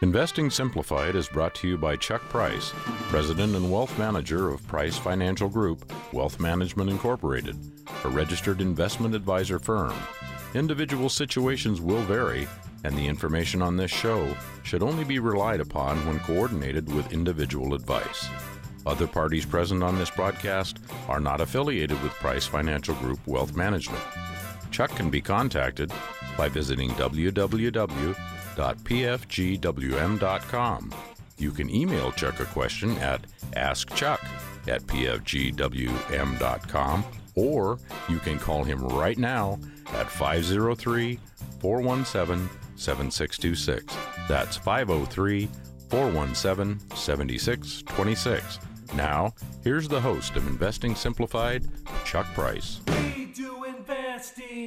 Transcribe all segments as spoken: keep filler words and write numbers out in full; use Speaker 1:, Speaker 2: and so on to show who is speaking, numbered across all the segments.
Speaker 1: Investing Simplified is brought to you by Chuck Price, President and Wealth Manager of Price Financial Group, Wealth Management Incorporated, a registered investment advisor firm. Individual situations will vary, and the information on this show should only be relied upon when coordinated with individual advice. Other parties present on this broadcast are not affiliated with Price Financial Group Wealth Management. Chuck can be contacted by visiting w w w dot p f g w m dot com. You can email Chuck a question at ask chuck at p f g w m dot com, or you can call him right now at five oh three, four one seven, seven six two six. That's five oh three, four one seven, seven six two six. Now, here's the host of Investing Simplified, Chuck Price.
Speaker 2: We do Investing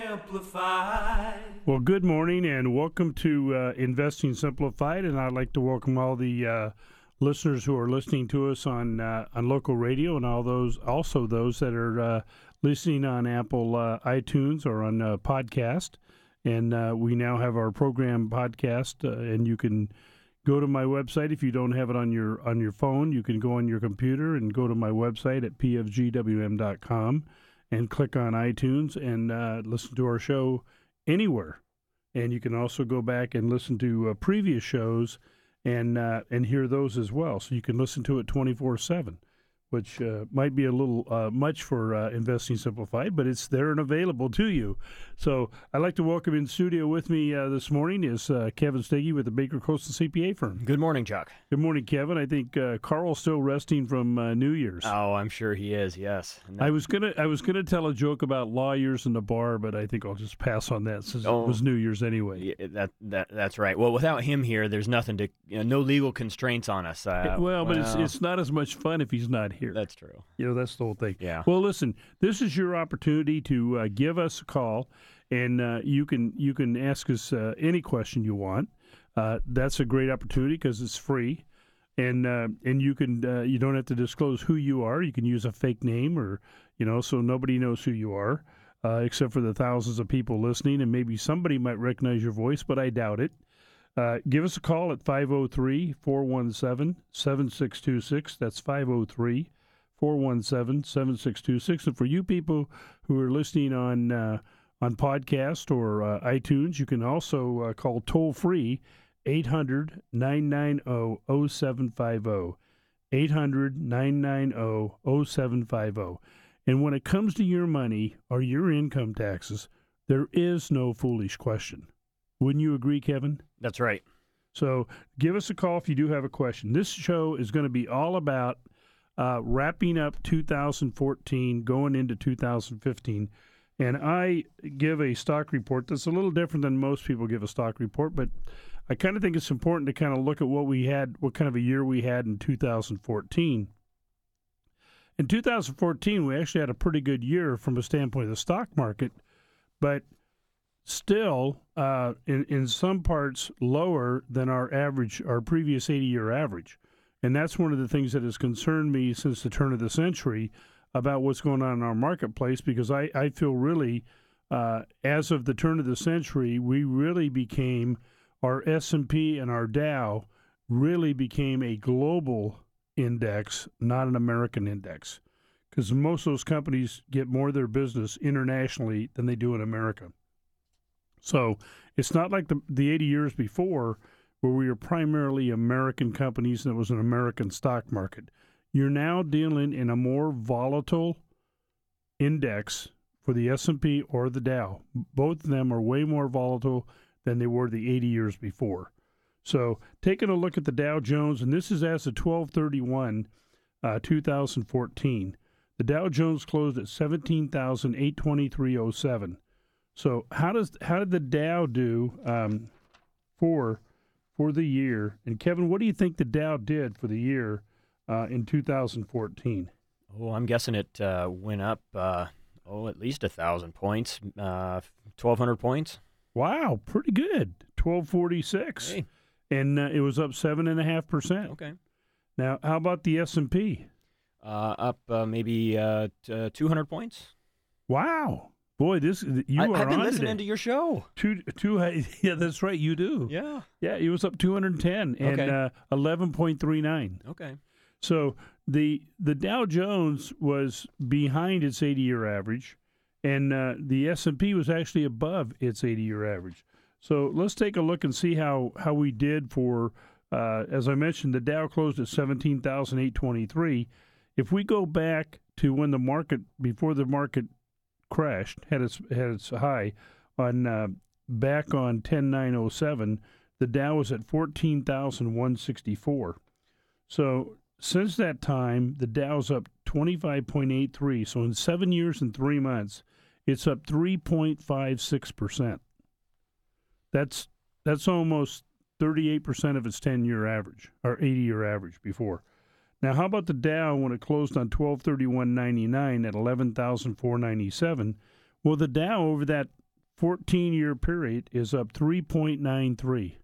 Speaker 2: Simplified.
Speaker 3: Well, good morning and welcome to uh, Investing Simplified, and I'd like to welcome all the uh, listeners who are listening to us on uh, on local radio, and all those also those that are uh, listening on Apple uh, iTunes or on uh, podcast. And uh, we now have our program podcast, uh, and you can go to my website if you don't have it on your on your phone. You can go on your computer and go to my website at p f g w m dot com and click on iTunes and uh, listen to our show anywhere. And you can also go back and listen to uh, previous shows and uh, and hear those as well. So you can listen to it twenty-four seven, which uh, might be a little uh, much for uh, Investing Simplified, but it's there and available to you. So I'd like to welcome in studio with me uh, this morning is uh, Kevin Steggy with the Baker Coastal C P A firm.
Speaker 4: Good morning, Chuck.
Speaker 3: Good morning, Kevin. I think uh, Carl's still resting from uh, New Year's.
Speaker 4: Oh, I'm sure he is, yes. And that,
Speaker 3: I was gonna I was gonna tell a joke about lawyers in the bar, but I think I'll just pass on that since
Speaker 4: Oh.
Speaker 3: it was New Year's anyway.
Speaker 4: yeah, that that that's right. Well, without him here, there's nothing to, you know, no legal constraints on us. Uh,
Speaker 3: well, but it's it's not as much fun if he's not here.
Speaker 4: That's true.
Speaker 3: You know, that's the whole thing.
Speaker 4: Yeah.
Speaker 3: Well, listen, this is your opportunity to uh, give us a call, and uh, you can you can ask us uh, any question you want. Uh, that's a great opportunity because it's free, and uh, and you can uh, you don't have to disclose who you are. You can use a fake name, or you know, so nobody knows who you are, uh, except for the thousands of people listening, and maybe somebody might recognize your voice, but I doubt it. Uh, give us a call at five oh three, four one seven, seven six two six. That's five oh three, four one seven, seven six two six. And for you people who are listening on uh, on podcast or uh, iTunes, you can also uh, call toll-free eight hundred, nine nine zero, zero seven five zero, eight hundred, nine nine zero, zero seven five zero. And when it comes to your money or your income taxes, there is no foolish question. Wouldn't you agree, Kevin?
Speaker 4: That's right.
Speaker 3: So give us a call if you do have a question. This show is going to be all about uh, wrapping up two thousand fourteen, going into two thousand fifteen. And I give a stock report that's a little different than most people give a stock report, but I kind of think it's important to kind of look at what we had, what kind of a year we had in two thousand fourteen. In two thousand fourteen, we actually had a pretty good year from a standpoint of the stock market, but still, uh, in, in some parts, lower than our average, our previous eighty-year average. And that's one of the things that has concerned me since the turn of the century about what's going on in our marketplace, because I, I feel really, uh, as of the turn of the century, we really became, our S and P and our Dow really became a global index, not an American index, because most of those companies get more of their business internationally than they do in America. So it's not like the the eighty years before where we were primarily American companies and it was an American stock market. You're now dealing in a more volatile index for the S and P or the Dow. Both of them are way more volatile than they were the eighty years before. So taking a look at the Dow Jones, and this is as of twelve thirty-one, uh, two thousand fourteen. The Dow Jones closed at seventeen thousand eight hundred twenty-three point oh seven. So how does how did the Dow do um, for for the year? And Kevin, what do you think the Dow did for the year uh, in two thousand fourteen?
Speaker 4: Oh, I'm guessing it uh, went up, uh, oh, at least a thousand points, uh, twelve hundred points.
Speaker 3: Wow, pretty good, twelve forty-six,
Speaker 4: Hey.
Speaker 3: and uh, it was up seven and a half percent.
Speaker 4: Okay.
Speaker 3: Now, how about the S and P?
Speaker 4: Uh, up uh, maybe uh, t- uh, two hundred points.
Speaker 3: Wow, Boy, this you
Speaker 4: I,
Speaker 3: are
Speaker 4: I've been
Speaker 3: on
Speaker 4: listening
Speaker 3: today.
Speaker 4: to your show.
Speaker 3: Two, two, yeah, that's right. You do.
Speaker 4: Yeah.
Speaker 3: Yeah, it was up two hundred ten and
Speaker 4: Okay.
Speaker 3: uh, eleven point three nine.
Speaker 4: Okay.
Speaker 3: So the the Dow Jones was behind its eighty-year average, and uh, the S and P was actually above its eighty-year average. So let's take a look and see how, how we did for, uh, as I mentioned, the Dow closed at seventeen thousand eight hundred twenty-three. If we go back to when the market, before the market crashed, had its had its high on uh, back on ten nine oh seven, the Dow was at fourteen thousand one hundred sixty-four. So since that time, the Dow's up twenty-five point eight three. So in seven years and three months, it's up three point five six percent. That's that's almost thirty-eight percent of its ten-year average, or eighty-year average before. Now, how about the Dow when it closed on twelve thirty-one ninety-nine at eleven thousand four hundred ninety-seven? Well, the Dow over that fourteen-year period is up three point nine three.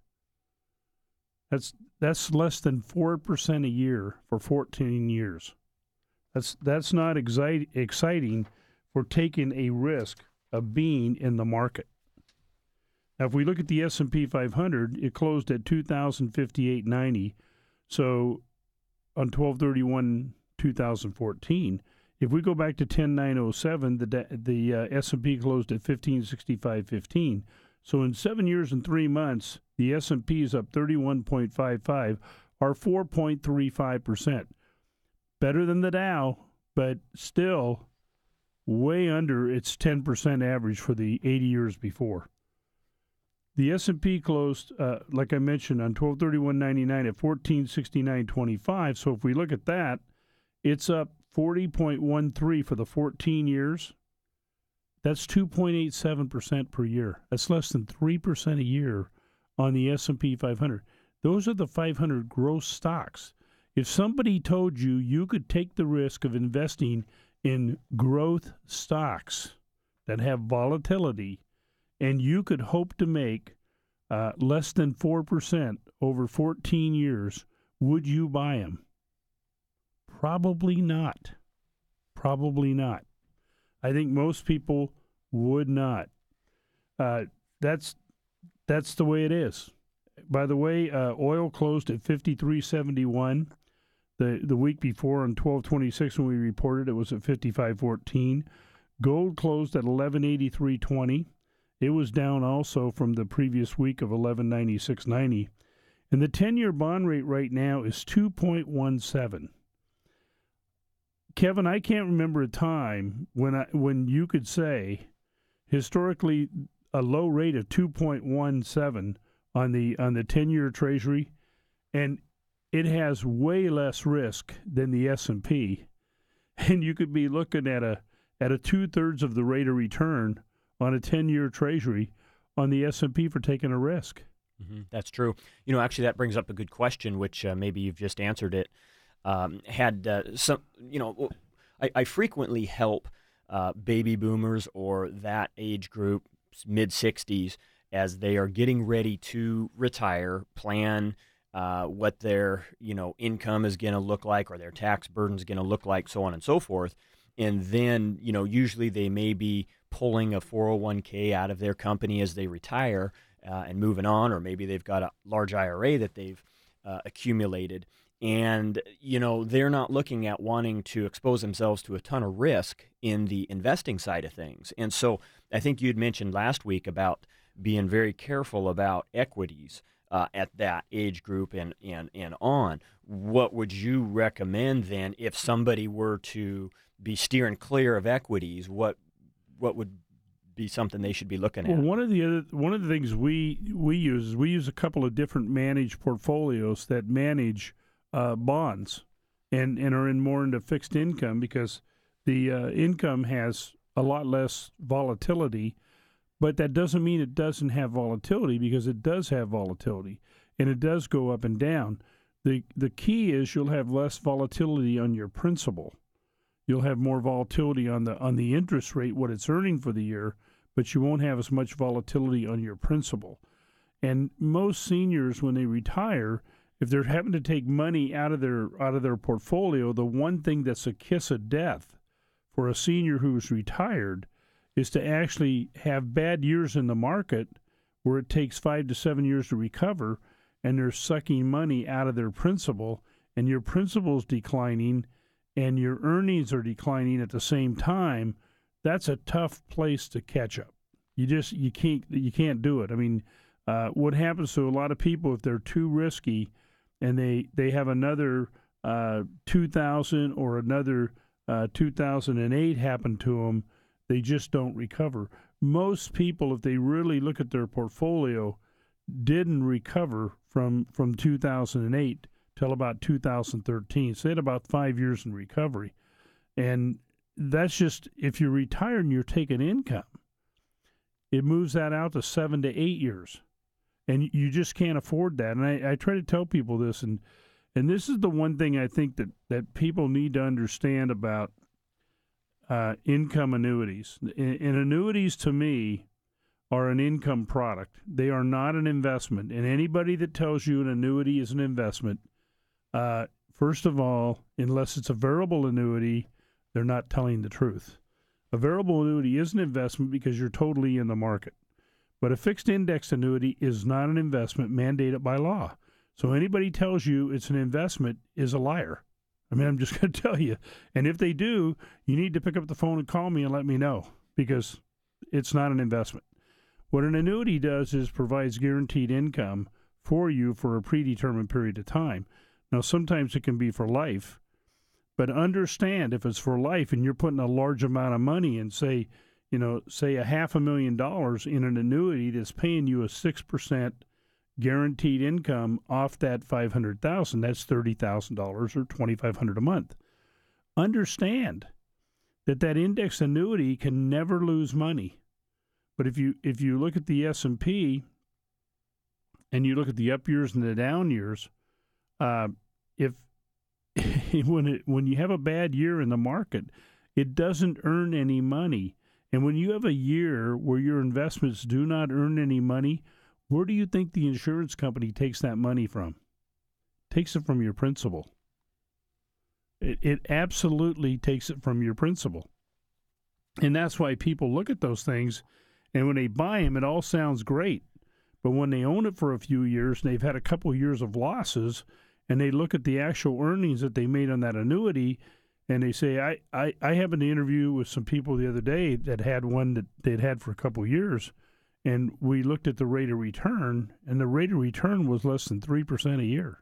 Speaker 3: That's that's less than four percent a year for fourteen years. That's that's not excite, exciting for taking a risk of being in the market. Now, if we look at the S and P five hundred, it closed at two thousand fifty-eight ninety. So on twelve thirty-one twenty fourteen, if we go back to ten nine oh seven, the the uh, S and P closed at fifteen sixty-five fifteen. So in seven years and three months, the S and P is up thirty-one point five five, or four point three five percent. Better than the Dow, but still way under its ten percent average for the eighty years before. The S and P closed, uh, like I mentioned, on twelve thirty-one ninety-nine at fourteen sixty-nine twenty-five. So if we look at that, it's up forty point one three for the fourteen years. That's two point eight seven percent per year. That's less than three percent a year on the S and P five hundred. Those are the five hundred gross stocks. If somebody told you you could take the risk of investing in growth stocks that have volatility, and you could hope to make uh, less than four percent over fourteen years, would you buy them? Probably not. Probably not. I think most people would not. Uh, that's that's the way it is. By the way, uh, oil closed at fifty-three seventy-one. The the week before on twelve twenty-six when we reported it was at fifty-five fourteen. Gold closed at eleven eighty-three twenty. It was down also from the previous week of eleven ninety-six ninety. And the ten-year bond rate right now is two point one seven. Kevin, I can't remember a time when I, when you could say historically a low rate of two point one seven on the on the ten-year Treasury, and it has way less risk than the S and P. And you could be looking at a at a two-thirds of the rate of return on a ten-year Treasury on the S and P for taking a risk.
Speaker 4: Mm-hmm. That's true. You know, actually, that brings up a good question, which uh, maybe you've just answered it. Um, had uh, some, you know, I, I frequently help uh, baby boomers or that age group, mid sixties, as they are getting ready to retire, plan uh, what their, you know, income is going to look like or their tax burden is going to look like, so on and so forth. And then, you know, usually they may be pulling a four oh one k out of their company as they retire uh, and moving on, or maybe they've got a large I R A that they've uh, accumulated. And, you know, they're not looking at wanting to expose themselves to a ton of risk in the investing side of things. And so I think you had mentioned last week about being very careful about equities uh, at that age group and, and, and on. What would you recommend then if somebody were to be steering clear of equities? What what would be something they should be looking at?
Speaker 3: Well, one of the other one of the things we we use is we use a couple of different managed portfolios that manage uh, bonds and, and are in more into fixed income because the uh, income has a lot less volatility, but that doesn't mean it doesn't have volatility because it does have volatility and it does go up and down. The the key is you'll have less volatility on your principal. You'll have more volatility on the on the interest rate, what it's earning for the year, but you won't have as much volatility on your principal. And most seniors, when they retire, if they're having to take money out of their out of their portfolio, the one thing that's a kiss of death for a senior who's retired is to actually have bad years in the market where it takes five to seven years to recover, and they're sucking money out of their principal, and your principal's declining, and your earnings are declining at the same time. That's a tough place to catch up. You just you can't you can't do it. I mean, uh, what happens to a lot of people if they're too risky, and they they have another uh, two thousand or another uh, two thousand eight happen to them, they just don't recover. Most people, if they really look at their portfolio, didn't recover from from two thousand eight till about two thousand thirteen. So they had about five years in recovery, and that's just if you're retired and you're taking income. It moves that out to seven to eight years, and you just can't afford that. And I, I try to tell people this, and and this is the one thing I think that, that people need to understand about uh, income annuities. And, and annuities, to me, are an income product. They are not an investment. And anybody that tells you an annuity is an investment, uh, first of all, unless it's a variable annuity, they're not telling the truth. A variable annuity is an investment because you're totally in the market. But a fixed index annuity is not an investment mandated by law. So anybody tells you it's an investment is a liar. I mean, I'm just going to tell you. And if they do, you need to pick up the phone and call me and let me know, because it's not an investment. What an annuity does is provides guaranteed income for you for a predetermined period of time. Now, sometimes it can be for life. But understand, if it's for life and you're putting a large amount of money in, say, you know, say a half a million dollars in an annuity that's paying you a six percent guaranteed income off that five hundred thousand dollars, that's thirty thousand dollars or twenty-five hundred dollars a month. Understand that that index annuity can never lose money. But if you if you look at the S and P and you look at the up years and the down years, uh, if when it when you have a bad year in the market, it doesn't earn any money. And when you have a year where your investments do not earn any money, where do you think the insurance company takes that money from? Takes it from your principal. It, it absolutely takes it from your principal. And that's why people look at those things, and when they buy them, it all sounds great. But when they own it for a few years and they've had a couple of years of losses, and they look at the actual earnings that they made on that annuity, and they say, I, I, I happened to interview with some people the other day that had one that they'd had for a couple of years, and we looked at the rate of return, and the rate of return was less than three percent a year.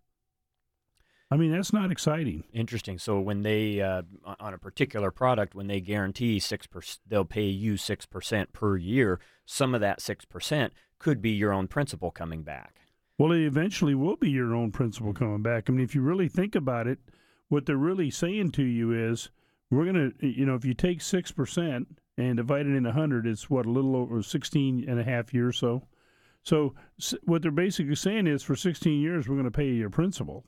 Speaker 3: I mean, that's not exciting.
Speaker 4: Interesting. So when they, uh, on a particular product, when they guarantee six percent, they'll pay you six percent per year. Some of that six percent could be your own principal coming back.
Speaker 3: Well, it eventually will be your own principal coming back. I mean, if you really think about it, what they're really saying to you is, we're going to, you know, if you take six percent and divide it into one hundred, it's what, a little over sixteen and a half years so. So what they're basically saying is, for sixteen years, we're going to pay you your principal.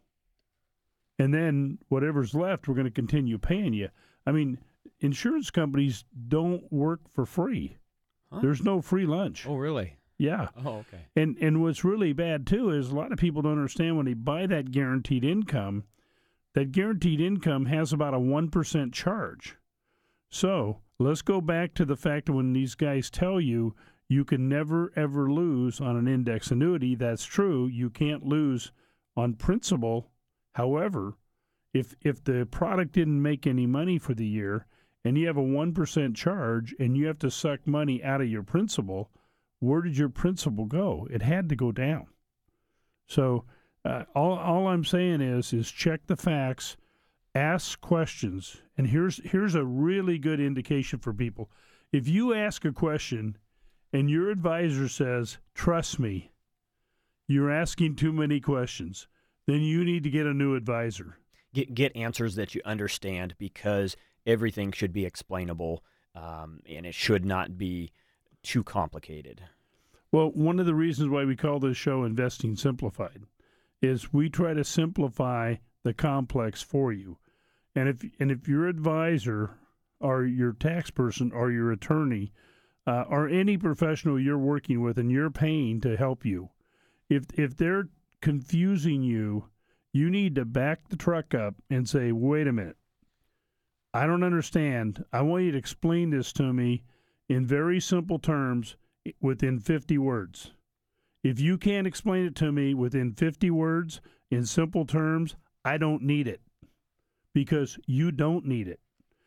Speaker 3: And then whatever's left, we're going to continue paying you. I mean, insurance companies don't work for free. Huh? There's no free lunch.
Speaker 4: Oh, really?
Speaker 3: Yeah.
Speaker 4: Oh, okay.
Speaker 3: And and what's really bad, too, is a lot of people don't understand when they buy that guaranteed income, that guaranteed income has about a one percent charge. So let's go back to the fact that when these guys tell you you can never, ever lose on an index annuity, that's true. You can't lose on principal. However, if if the product didn't make any money for the year and you have a one percent charge and you have to suck money out of your principal, where did your principal go? It had to go down. So uh, all all I'm saying is is check the facts, ask questions, and here's here's a really good indication for people. If you ask a question and your advisor says, "Trust me," you're asking too many questions. Then you need to get a new advisor.
Speaker 4: Get get answers that you understand, because everything should be explainable, um, and it should not be too complicated.
Speaker 3: Well, one of the reasons why we call this show Investing Simplified is we try to simplify the complex for you. And if and if your advisor or your tax person or your attorney uh, or any professional you're working with and you're paying to help you, if if they're confusing you, you need to back the truck up and say, wait a minute, I don't understand. I want you to explain this to me in very simple terms within fifty words. If you can't explain it to me within fifty words in simple terms, I don't need it, because you don't need it.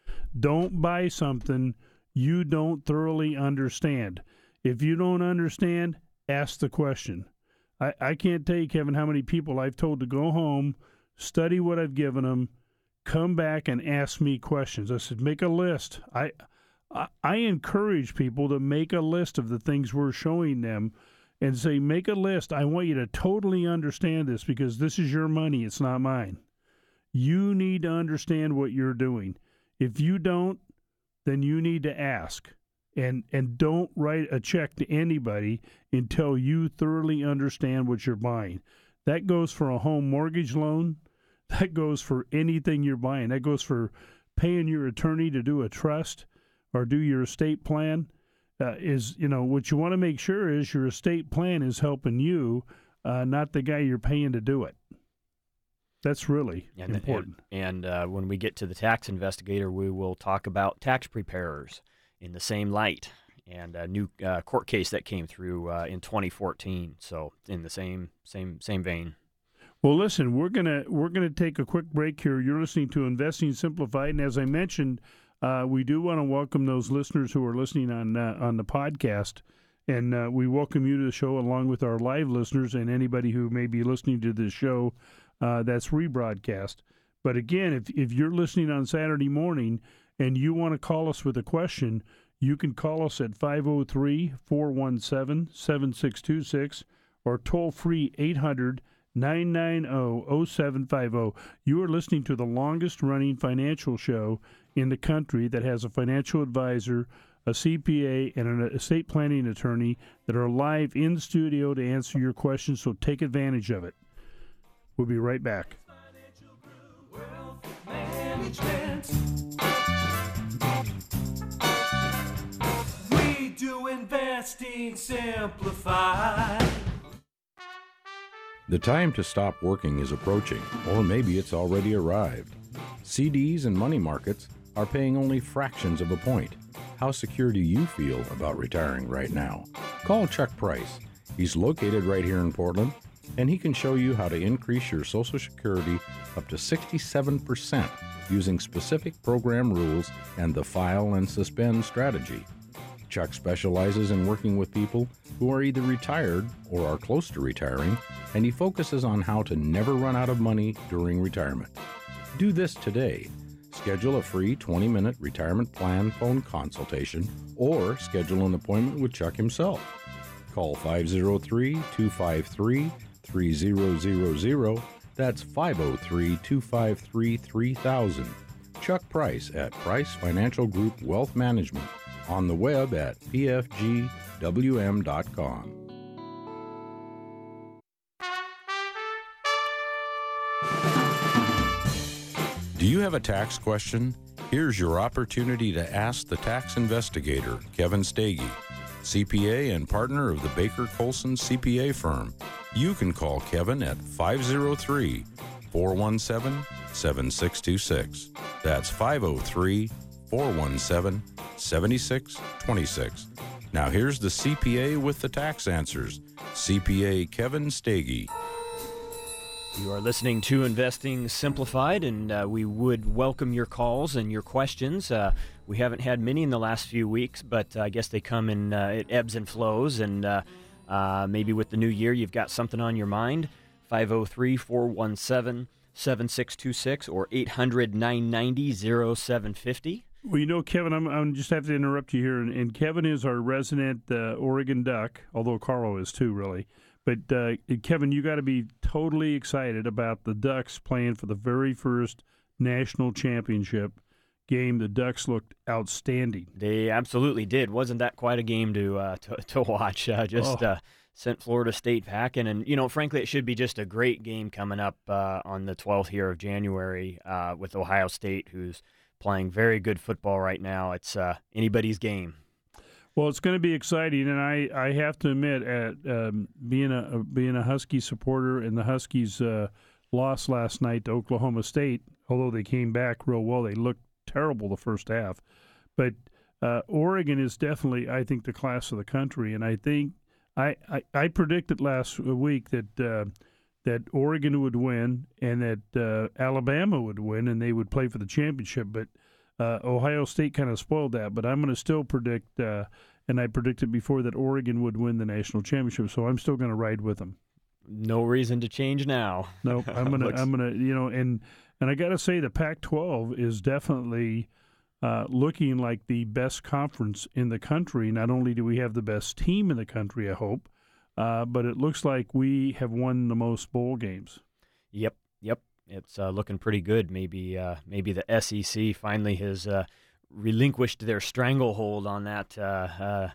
Speaker 3: Don't buy something you don't thoroughly understand. If you don't understand, ask the question. I, I can't tell you, Kevin, how many people I've told to go home, study what I've given them, come back and ask me questions. I said, make a list. I, I, I encourage people to make a list of the things we're showing them and say, make a list. I want you to totally understand this, because this is your money. It's not mine. You need to understand what you're doing. If you don't, then you need to ask. And and don't write a check to anybody until you thoroughly understand what you're buying. That goes for a home mortgage loan. That goes for anything you're buying. That goes for paying your attorney to do a trust or do your estate plan. Uh, is, you know, what you want to make sure is your estate plan is helping you, uh, not the guy you're paying to do it. That's really
Speaker 4: and,
Speaker 3: important.
Speaker 4: And, and uh, when we get to the tax investigator, we will talk about tax preparers in the same light, and a new uh, court case that came through uh, in twenty fourteen. So in the same same same vein.
Speaker 3: Well, listen, we're gonna we're gonna take a quick break here. You're listening to Investing Simplified, and as I mentioned, uh, we do want to welcome those listeners who are listening on uh, on the podcast, and uh, we welcome you to the show along with our live listeners and anybody who may be listening to this show uh, that's rebroadcast. But again, if if you're listening on Saturday morning and you want to call us with a question, you can call us at five oh three, four one seven, seven six two six or toll free eight hundred, nine nine zero, zero seven five zero. You are listening to the longest running financial show in the country that has a financial advisor, a C P A, and an estate planning attorney that are live in studio to answer your questions, so take advantage of it. We'll be right back.
Speaker 2: We do investing simplified.
Speaker 1: The time to stop working is approaching, or maybe it's already arrived. C Ds and money markets are paying only fractions of a point. How secure do you feel about retiring right now? Call Chuck Price. He's located right here in Portland, and he can show you how to increase your Social Security up to sixty-seven percent using specific program rules and the file and suspend strategy. Chuck specializes in working with people who are either retired or are close to retiring, and he focuses on how to never run out of money during retirement. Do this today. Schedule a free twenty-minute retirement plan phone consultation or schedule an appointment with Chuck himself. Call five oh three, two five three, three oh zero zero. That's five oh three, two five three, three thousand. Chuck Price at Price Financial Group Wealth Management. On the web at p f g w m dot com. Do you have a tax question? Here's your opportunity to ask the tax investigator, Kevin Stege, C P A and partner of the Baker Colson C P A firm. You can call Kevin at five oh three, four one seven, seven six two six. That's five oh three, four one seven, seven six two six. Now here's the C P A with the tax answers, C P A Kevin Stege.
Speaker 4: You are listening to Investing Simplified, and uh, we would welcome your calls and your questions. Uh, we haven't had many in the last few weeks, but uh, I guess they come in uh, it ebbs and flows, and uh, uh, maybe with the new year you've got something on your mind. five oh three, four one seven, seven six two six or eight hundred, nine ninety, oh seven fifty.
Speaker 3: Well, you know, Kevin, I'm, I'm just have to interrupt you here, and, and Kevin is our resident uh, Oregon Duck, although Carlo is too, really. But, uh, Kevin, you got to be totally excited about the Ducks playing for the very first national championship game. The Ducks looked outstanding.
Speaker 4: They absolutely did. Wasn't that quite a game to uh, to, to watch? Uh, just oh. uh, sent Florida State packing. And, you know, frankly, it should be just a great game coming up uh, on the twelfth here of January uh, with Ohio State, who's playing very good football right now. It's uh, anybody's game.
Speaker 3: Well, it's going to be exciting, and I, I have to admit, at um, being a being a Husky supporter, and the Huskies uh, lost last night to Oklahoma State, although they came back real well. They looked terrible the first half, but uh, Oregon is definitely, I think, the class of the country, and I think I, I, I predicted last week that uh, that Oregon would win and that uh, Alabama would win and they would play for the championship, but uh, Ohio State kind of spoiled that. But I'm going to still predict, uh, and I predicted before that Oregon would win the national championship, so I'm still going to ride with them.
Speaker 4: No reason to change now.
Speaker 3: No, nope, I'm gonna,
Speaker 4: Looks...
Speaker 3: I'm gonna, you know, and and I got to say the Pac twelve is definitely uh, looking like the best conference in the country. Not only do we have the best team in the country, I hope, uh, but it looks like we have won the most bowl games.
Speaker 4: Yep, yep, it's uh, looking pretty good. Maybe, uh, maybe the S E C finally has uh, relinquished their stranglehold on that. Uh, uh,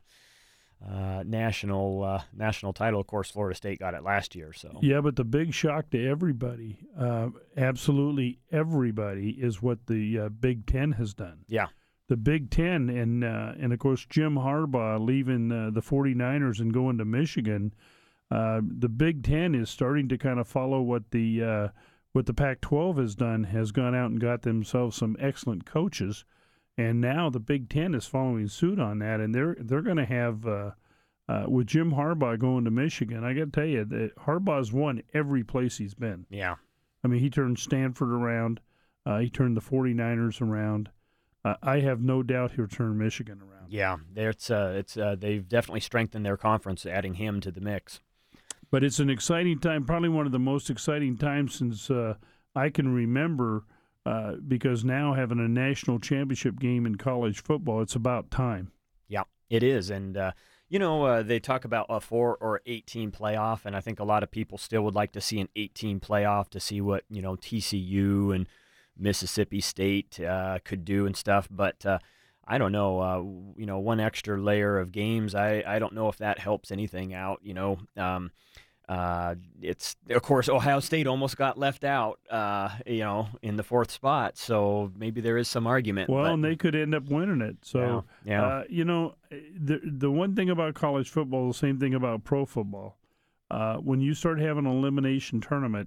Speaker 4: Uh, national uh, national title. Of course, Florida State got it last year. So
Speaker 3: yeah, but the big shock to everybody, uh, absolutely everybody, is what the uh, Big Ten has done.
Speaker 4: Yeah,
Speaker 3: the Big Ten, and uh, and of course Jim Harbaugh leaving uh, the 49ers and going to Michigan. Uh, the Big Ten is starting to kind of follow what the uh, what the Pac twelve has done. Has gone out and got themselves some excellent coaches. And now the Big Ten is following suit on that, and they're they're going to have uh, uh, with Jim Harbaugh going to Michigan. I got to tell you that Harbaugh's won every place he's been.
Speaker 4: Yeah,
Speaker 3: I mean he turned Stanford around, uh, he turned the 49ers around. Uh, I have no doubt he'll turn Michigan around.
Speaker 4: Yeah, it's uh, it's uh, they've definitely strengthened their conference, adding him to the mix.
Speaker 3: But it's an exciting time, probably one of the most exciting times since uh, I can remember. Uh, because now having a national championship game in college football, it's about time.
Speaker 4: Yeah, it is. And, uh, you know, uh, they talk about a four or eight-team playoff, and I think a lot of people still would like to see an eight-team playoff to see what, you know, T C U and Mississippi State uh, could do and stuff. But uh, I don't know, uh, you know, one extra layer of games, I, I don't know if that helps anything out, you know. Um Uh, it's, of course, Ohio State almost got left out, uh, you know, in the fourth spot. So maybe there is some argument.
Speaker 3: Well,
Speaker 4: but,
Speaker 3: and they could end up winning it. So,
Speaker 4: yeah, yeah.
Speaker 3: Uh, you know, the the one thing about college football, the same thing about pro football. Uh, when you start having an elimination tournament,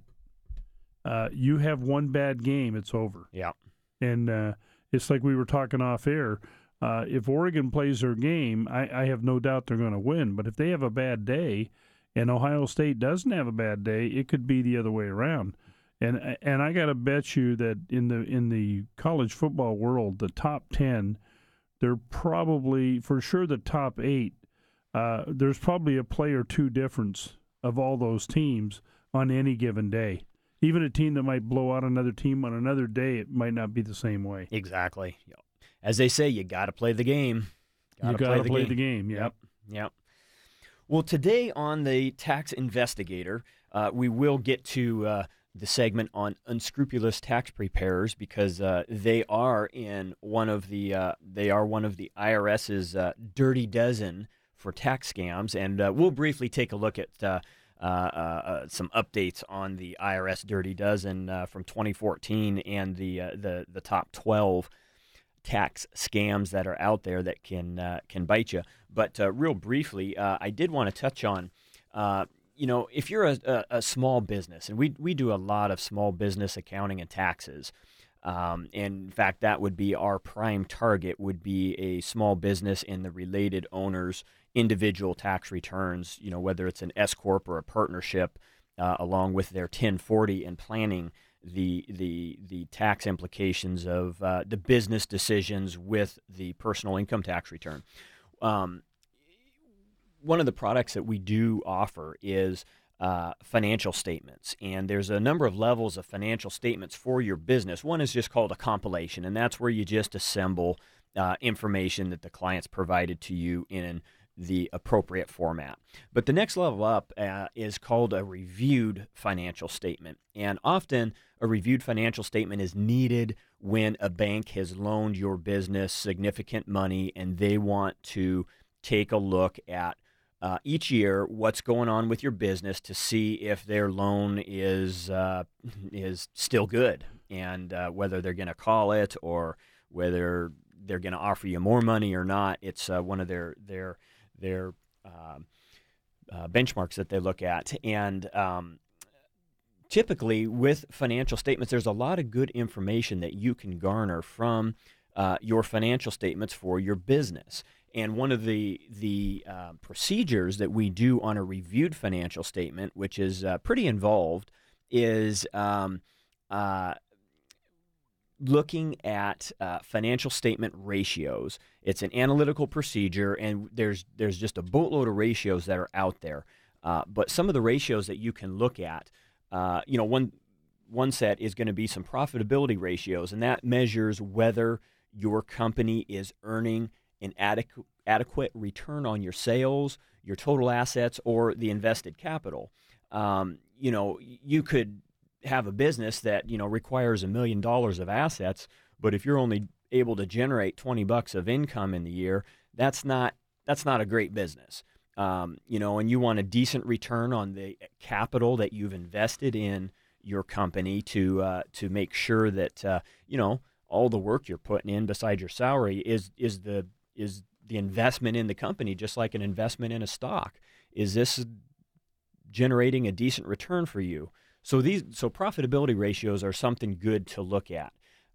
Speaker 3: uh, you have one bad game, it's over.
Speaker 4: Yeah.
Speaker 3: And uh, it's like we were talking off air. Uh, if Oregon plays their game, I, I have no doubt they're going to win. But if they have a bad day, and Ohio State doesn't have a bad day, it could be the other way around. And and I got to bet you that in the in the college football world, the top ten, they're probably, for sure the top eight, uh, there's probably a play or two difference of all those teams on any given day. Even a team that might blow out another team on another day, it might not be the same way.
Speaker 4: Exactly. As they say, you got to play the game.
Speaker 3: Gotta you got to play, play the game, yep.
Speaker 4: Yep, yep. Well, today on the Tax Investigator, uh, we will get to uh, the segment on unscrupulous tax preparers because uh, they are in one of the uh, they are one of the IRS's uh, dirty dozen for tax scams, and uh, we'll briefly take a look at uh, uh, uh, some updates on the I R S dirty dozen uh, from twenty fourteen and the uh, the the top twelve tax scams that are out there that can uh, can bite you. But uh, real briefly, uh, I did want to touch on, uh, you know, if you're a, a, a small business, and we we do a lot of small business accounting and taxes. Um, and in fact, that would be our prime target would be a small business and the related owners' individual tax returns, you know, whether it's an S corp or a partnership, uh, along with their ten forty and planning the the the tax implications of uh, the business decisions with the personal income tax return. Um, one of the products that we do offer is uh, financial statements, and there's a number of levels of financial statements for your business. One is just called a compilation, and that's where you just assemble uh, information that the client's provided to you in the appropriate format. But the next level up uh, is called a reviewed financial statement. And often a reviewed financial statement is needed when a bank has loaned your business significant money and they want to take a look at uh, each year what's going on with your business to see if their loan is uh, is still good and uh, whether they're going to call it or whether they're going to offer you more money or not. It's uh, one of their their their uh, uh, benchmarks that they look at. And um, typically with financial statements, there's a lot of good information that you can garner from uh, your financial statements for your business. And one of the the uh, procedures that we do on a reviewed financial statement, which is uh, pretty involved, is um, uh, looking at uh, financial statement ratios. It's an analytical procedure, and there's there's just a boatload of ratios that are out there. Uh, but some of the ratios that you can look at, uh, you know, one one set is going to be some profitability ratios, and that measures whether your company is earning an adequate adequate return on your sales, your total assets, or the invested capital. Um, you know, you could have a business that, you know, requires a million dollars of assets, but if you're only able to generate twenty bucks of income in the year, that's not that's not a great business. Um, you know, and you want a decent return on the capital that you've invested in your company to uh, to make sure that uh, you know, all the work you're putting in besides your salary is is the is the investment in the company, just like an investment in a stock. Is this generating a decent return for you? So these so profitability ratios are something good to look at.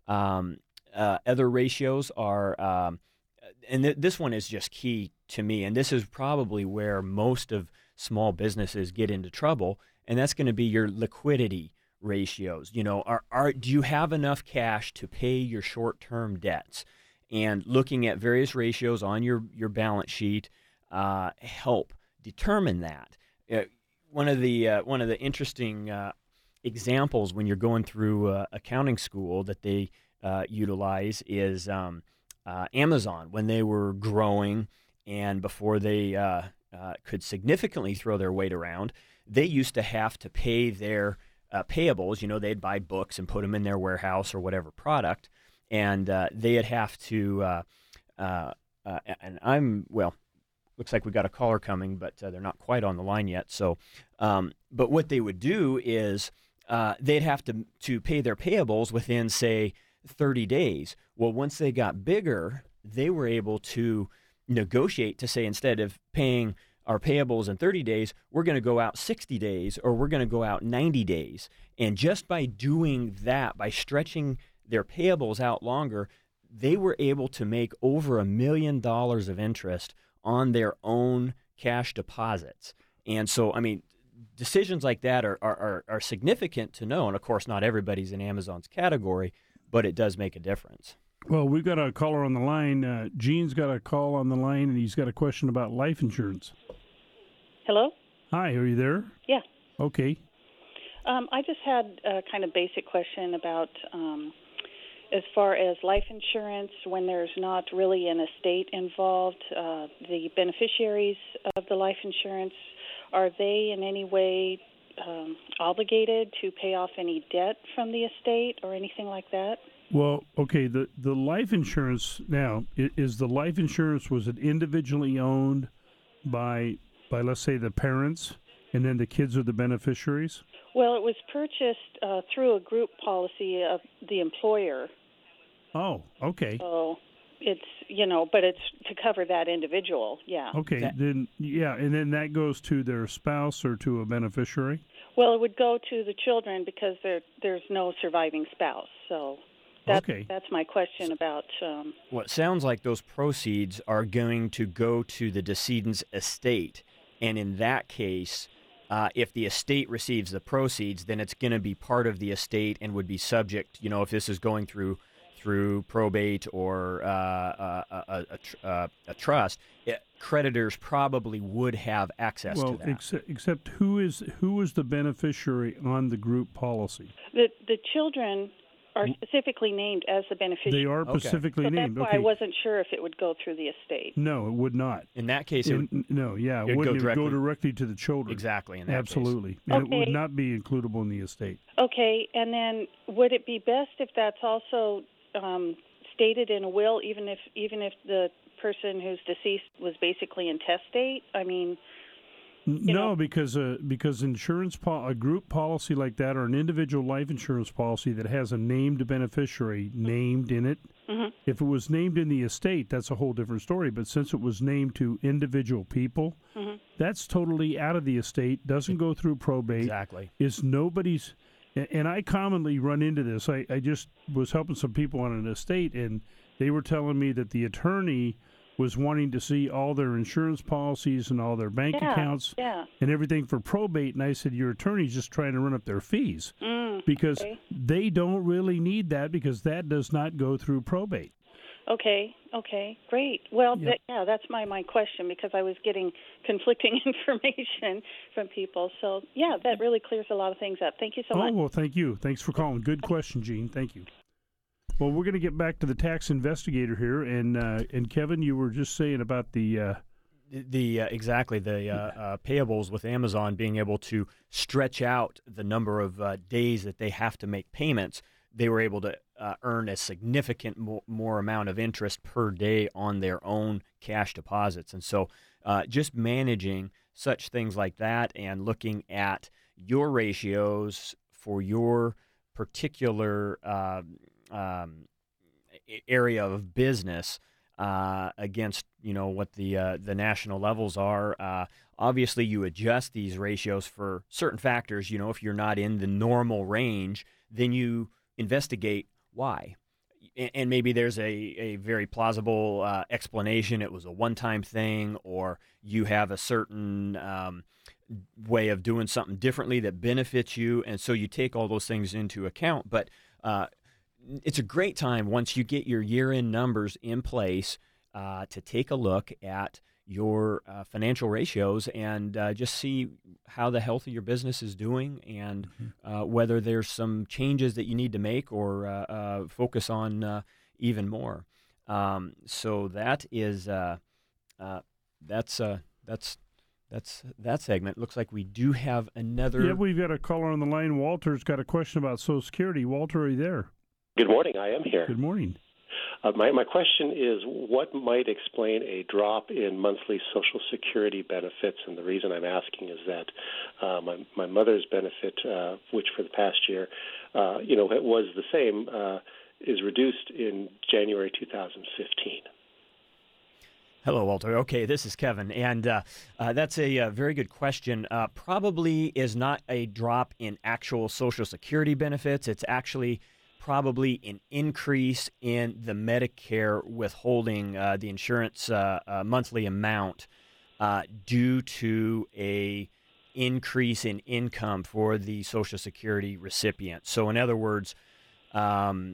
Speaker 4: Um, uh, other ratios are, um, and th- this one is just key to me, and this is probably where most of small businesses get into trouble, and that's going to be your liquidity ratios. You know, are are do you have enough cash to pay your short-term debts? And looking at various ratios on your your balance sheet uh, help determine that. Uh, one of the uh, one of the interesting uh, examples when you're going through uh, accounting school that they uh, utilize is um, uh, Amazon. When they were growing and before they uh, uh, could significantly throw their weight around, they used to have to pay their uh, payables. You know, they'd buy books and put them in their warehouse or whatever product, and uh, they'd have to. Uh, uh, uh, and I'm well. Looks like we got a caller coming, but uh, they're not quite on the line yet. So, um, but what they would do is uh, they'd have to to pay their payables within, say, thirty days. Well, once they got bigger, they were able to negotiate to say, instead of paying our payables in thirty days, we're going to go out sixty days, or we're going to go out ninety days. And just by doing that, by stretching their payables out longer, they were able to make over a million dollars of interest on their own cash deposits. And so, I mean, decisions like that are, are, are significant to know. And of course, not everybody's in Amazon's category, but it does make a difference.
Speaker 3: Well, we've got a caller on the line. Uh, Gene's got a call on the line, and he's got a question about life insurance.
Speaker 5: Hello?
Speaker 3: Hi, are you there?
Speaker 5: Yeah.
Speaker 3: Okay.
Speaker 5: Um, I just had a kind of basic question about um, as far as life insurance, when there's not really an estate involved, uh, the beneficiaries of the life insurance, are they in any way um, obligated to pay off any debt from the estate or anything like that?
Speaker 3: Well, okay, the, the life insurance now, is the life insurance, was it individually owned by, by let's say, the parents, and then the kids are the beneficiaries?
Speaker 5: Well, it was purchased uh, through a group policy of the employer.
Speaker 3: Oh, okay.
Speaker 5: So it's, you know, but it's to cover that individual, yeah.
Speaker 3: Okay,
Speaker 4: That-
Speaker 3: then, yeah, and then that goes to their spouse or to a beneficiary?
Speaker 5: Well, it would go to the children because there there's no surviving spouse. So that's,
Speaker 3: Okay.
Speaker 5: that's my question about... Um,
Speaker 4: Well, it sounds like those proceeds are going to go to the decedent's estate. And in that case, uh, if the estate receives the proceeds, then it's going to be part of the estate and would be subject, you know, if this is going through through probate or uh, a, a, a, tr- uh, a trust, it, creditors probably would have access
Speaker 3: Well,
Speaker 4: to that.
Speaker 3: except, except who is who is the beneficiary on the group policy?
Speaker 5: the, the children are specifically named as the beneficiary.
Speaker 3: They are
Speaker 4: Okay.
Speaker 3: specifically
Speaker 5: So
Speaker 3: named.
Speaker 5: that's why
Speaker 3: Okay.
Speaker 5: I wasn't sure if it would go through the estate.
Speaker 3: No, it would not.
Speaker 4: in that case, it would,
Speaker 3: In- no, yeah, it
Speaker 4: it'd go
Speaker 3: wouldn't. It would go
Speaker 4: directly-
Speaker 3: directly to the children.
Speaker 4: exactly. In that case.
Speaker 3: Absolutely. And it would
Speaker 5: Okay.
Speaker 3: not be includable in the estate.
Speaker 5: Okay, and then would it be best if that's also um, stated in a will, even if even if the person who's deceased was basically intestate? I mean,
Speaker 3: N-
Speaker 5: You
Speaker 3: No,
Speaker 5: know-
Speaker 3: because uh, because insurance po- a group policy like that, or an individual life insurance policy that has a named beneficiary named in it,
Speaker 5: Mhm.
Speaker 3: if it was named in the estate, that's a whole different story. But since it was named to individual people,
Speaker 5: Mhm.
Speaker 3: that's totally out of the estate. Doesn't go through probate.
Speaker 4: Exactly.
Speaker 3: Is nobody's. a- And I commonly run into this. I, I just was helping some people on an estate, and they were telling me that the attorney was wanting to see all their insurance policies and all their bank
Speaker 5: yeah,
Speaker 3: accounts
Speaker 5: yeah.
Speaker 3: and everything for probate. And I said, your attorney's just trying to run up their fees
Speaker 5: Mm,
Speaker 3: because
Speaker 5: okay.
Speaker 3: they don't really need that because that does not go through probate.
Speaker 5: Okay, okay, great. Well,
Speaker 3: Yep.
Speaker 5: that, yeah, that's my, my question because I was getting conflicting information from people. So, yeah, that really clears a lot of things up. Thank you so
Speaker 3: oh,
Speaker 5: much.
Speaker 3: well, thank you. Thanks for calling. Good question, Gene. Thank you. Well, we're going to get back to the tax investigator here. And, uh, and Kevin, you were just saying about the... Uh,
Speaker 4: The uh, exactly the uh, uh, payables with Amazon being able to stretch out the number of uh, days that they have to make payments. They were able to uh, earn a significant more, more amount of interest per day on their own cash deposits, and so uh, just managing such things like that and looking at your ratios for your particular uh, um, area of business. Uh, against you know what the uh, the national levels are. Uh, obviously, you adjust these ratios for certain factors. You know, if you're not in the normal range, then you investigate why, and, and maybe there's a a very plausible uh, explanation. It was a one-time thing, or you have a certain um, way of doing something differently that benefits you, and so you take all those things into account. But uh, it's a great time once you get your year-end numbers in place uh, to take a look at your uh, financial ratios and uh, just see how the health of your business is doing and uh, whether there's some changes that you need to make or uh, uh, focus on uh, even more. Um, so that is uh, uh, that's uh, that's that's that segment. Looks like we do have another.
Speaker 3: yeah, we've got a caller on the line. Walter's got a question about Social Security. Walter, are you there?
Speaker 6: Good morning. I am here.
Speaker 3: Good morning.
Speaker 6: Uh, my, my question is, what might explain a drop in monthly Social Security benefits? And the reason I'm asking is that uh, my, my mother's benefit, uh, which for the past year, uh, you know, it was the same, uh, is reduced in January two thousand fifteen.
Speaker 4: Hello, Walter. Okay, this is Kevin, and uh, uh, that's a, a very good question. Uh, probably is not a drop in actual Social Security benefits. It's actually probably an increase in the Medicare withholding, uh, the insurance uh, uh, monthly amount uh, due to a increase in income for the Social Security recipient. So in other words, um,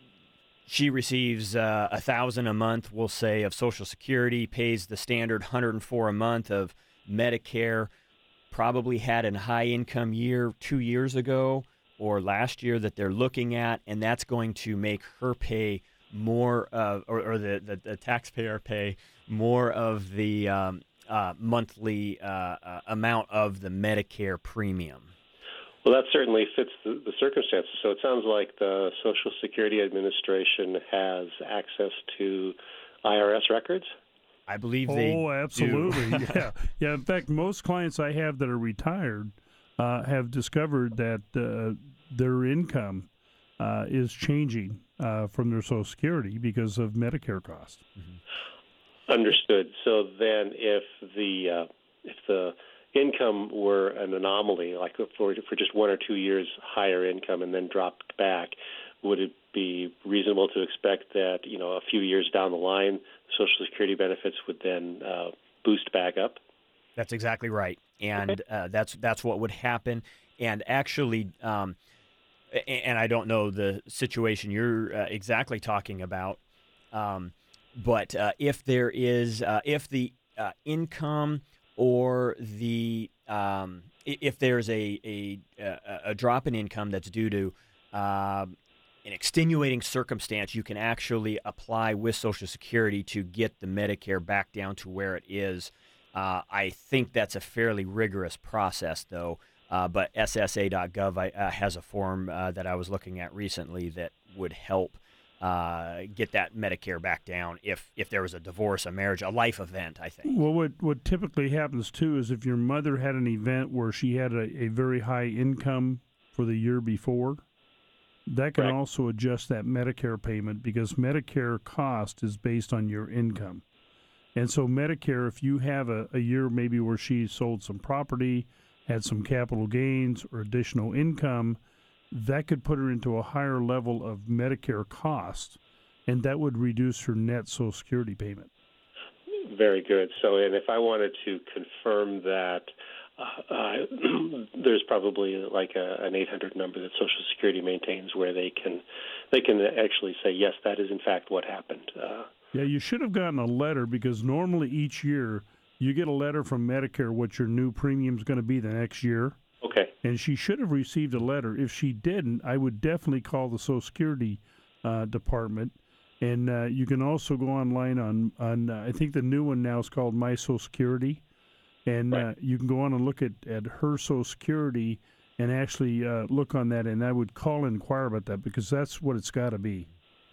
Speaker 4: she receives uh, one thousand dollars a month, we'll say, of Social Security, pays the standard one hundred four dollars a month of Medicare, probably had a high-income year two years ago, or last year that they're looking at, and that's going to make her pay more, uh, or, or the, the, the taxpayer pay more of the um, uh, monthly uh, uh, amount of the Medicare premium.
Speaker 6: Well, that certainly fits the, the circumstances. So it sounds like the Social Security Administration has access to I R S records?
Speaker 4: I believe they
Speaker 3: Oh, absolutely.
Speaker 4: do.
Speaker 3: yeah. Yeah. In fact, most clients I have that are retired uh, have discovered that uh, their income uh, is changing uh, from their Social Security because of Medicare costs.
Speaker 6: Mm-hmm. Understood. So then, if the uh, if the income were an anomaly, like for for just one or two years higher income and then dropped back, would it be reasonable to expect that, you know, a few years down the line, Social Security benefits would then uh, boost back up?
Speaker 4: That's exactly right, and
Speaker 6: Okay.
Speaker 4: uh, that's that's what would happen. And actually, um, and I don't know the situation you're uh, exactly talking about, um, but uh, if there is, uh, if the uh, income or the um, if there's a, a a drop in income that's due to uh, an extenuating circumstance, you can actually apply with Social Security to get the Medicare back down to where it is. Uh, I think that's a fairly rigorous process, though. Uh, but S S A dot gov I, uh, has a form uh, that I was looking at recently that would help uh, get that Medicare back down if, if there was a divorce, a marriage, a life event, I think.
Speaker 3: Well, what, what typically happens, too, is if your mother had an event where she had a, a very high income for the year before, that can
Speaker 6: Right.
Speaker 3: also adjust that Medicare payment because Medicare cost is based on your income. And so Medicare, if you have a, a year maybe where she sold some property, had some capital gains or additional income, that could put her into a higher level of Medicare cost and that would reduce her net Social Security payment.
Speaker 6: Very good. So, and if I wanted to confirm that, uh, uh, there's probably like a, an eight hundred number that Social Security maintains where they can they can actually say, yes, that is in fact what happened. Uh,
Speaker 3: yeah, you should have gotten a letter, because normally each year you get a letter from Medicare what your new premium is going to be the next year.
Speaker 6: Okay.
Speaker 3: And she should have received a letter. If she didn't, I would definitely call the Social Security uh, department. And uh, you can also go online on, on uh, I think the new one now is called My Social Security. And
Speaker 6: right.
Speaker 3: uh, you can go on and look at, at her Social Security and actually uh, look on that. And I would call and inquire about that, because that's what it's got to be.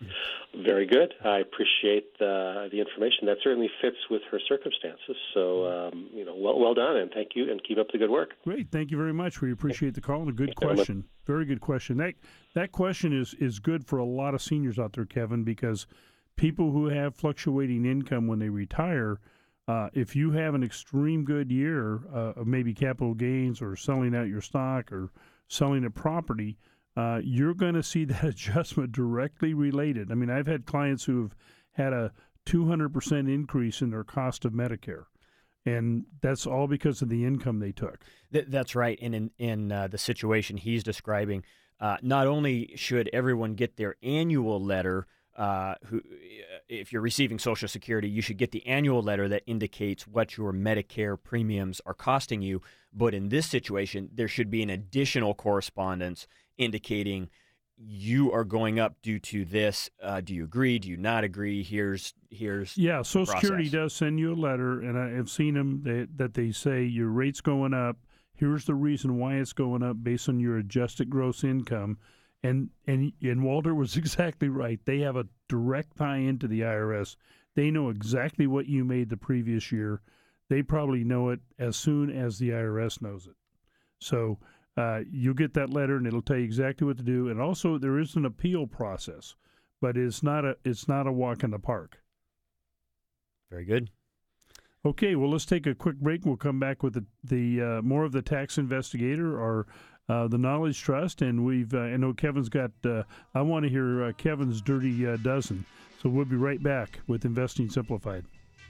Speaker 6: Very good. I appreciate the, the information. That certainly fits with her circumstances. So, um, you know, well, well done, and thank you, and keep up the good work.
Speaker 3: Great. Thank you very much. We appreciate the call, and a good question. Very good question. That that question is, is good for a lot of seniors out there, Kevin, because people who have fluctuating income when they retire, uh, if you have an extreme good year uh, of maybe capital gains or selling out your stock or selling a property, Uh, you're going to see that adjustment directly related. I mean, I've had clients who have had a two hundred percent increase in their cost of Medicare, and that's all because of the income they took.
Speaker 4: Th- that's right. And in, in uh, the situation he's describing, uh, not only should everyone get their annual letter, uh, who, if you're receiving Social Security, you should get the annual letter that indicates what your Medicare premiums are costing you. But in this situation, there should be an additional correspondence indicating you are going up due to this. Uh, do you agree? Do you not agree? Here's here's
Speaker 3: yeah. Social
Speaker 4: process.
Speaker 3: Security does send you a letter, and I have seen them that, that they say your rate's going up. Here's the reason why it's going up based on your adjusted gross income. And and and Walter was exactly right. They have a direct tie into the I R S. They know exactly what you made the previous year. They probably know it as soon as the I R S knows it. So uh, you'll get that letter, and it'll tell you exactly what to do. And also, there is an appeal process, but it's not a it's not a walk in the park.
Speaker 4: Very good.
Speaker 3: Okay, well, let's take a quick break. We'll come back with the, the uh, more of the Tax Investigator or uh, the Knowledge Trust, and we've uh, I know Kevin's got. Uh, I want to hear uh, Kevin's dirty uh, dozen. So we'll be right back with Investing Simplified.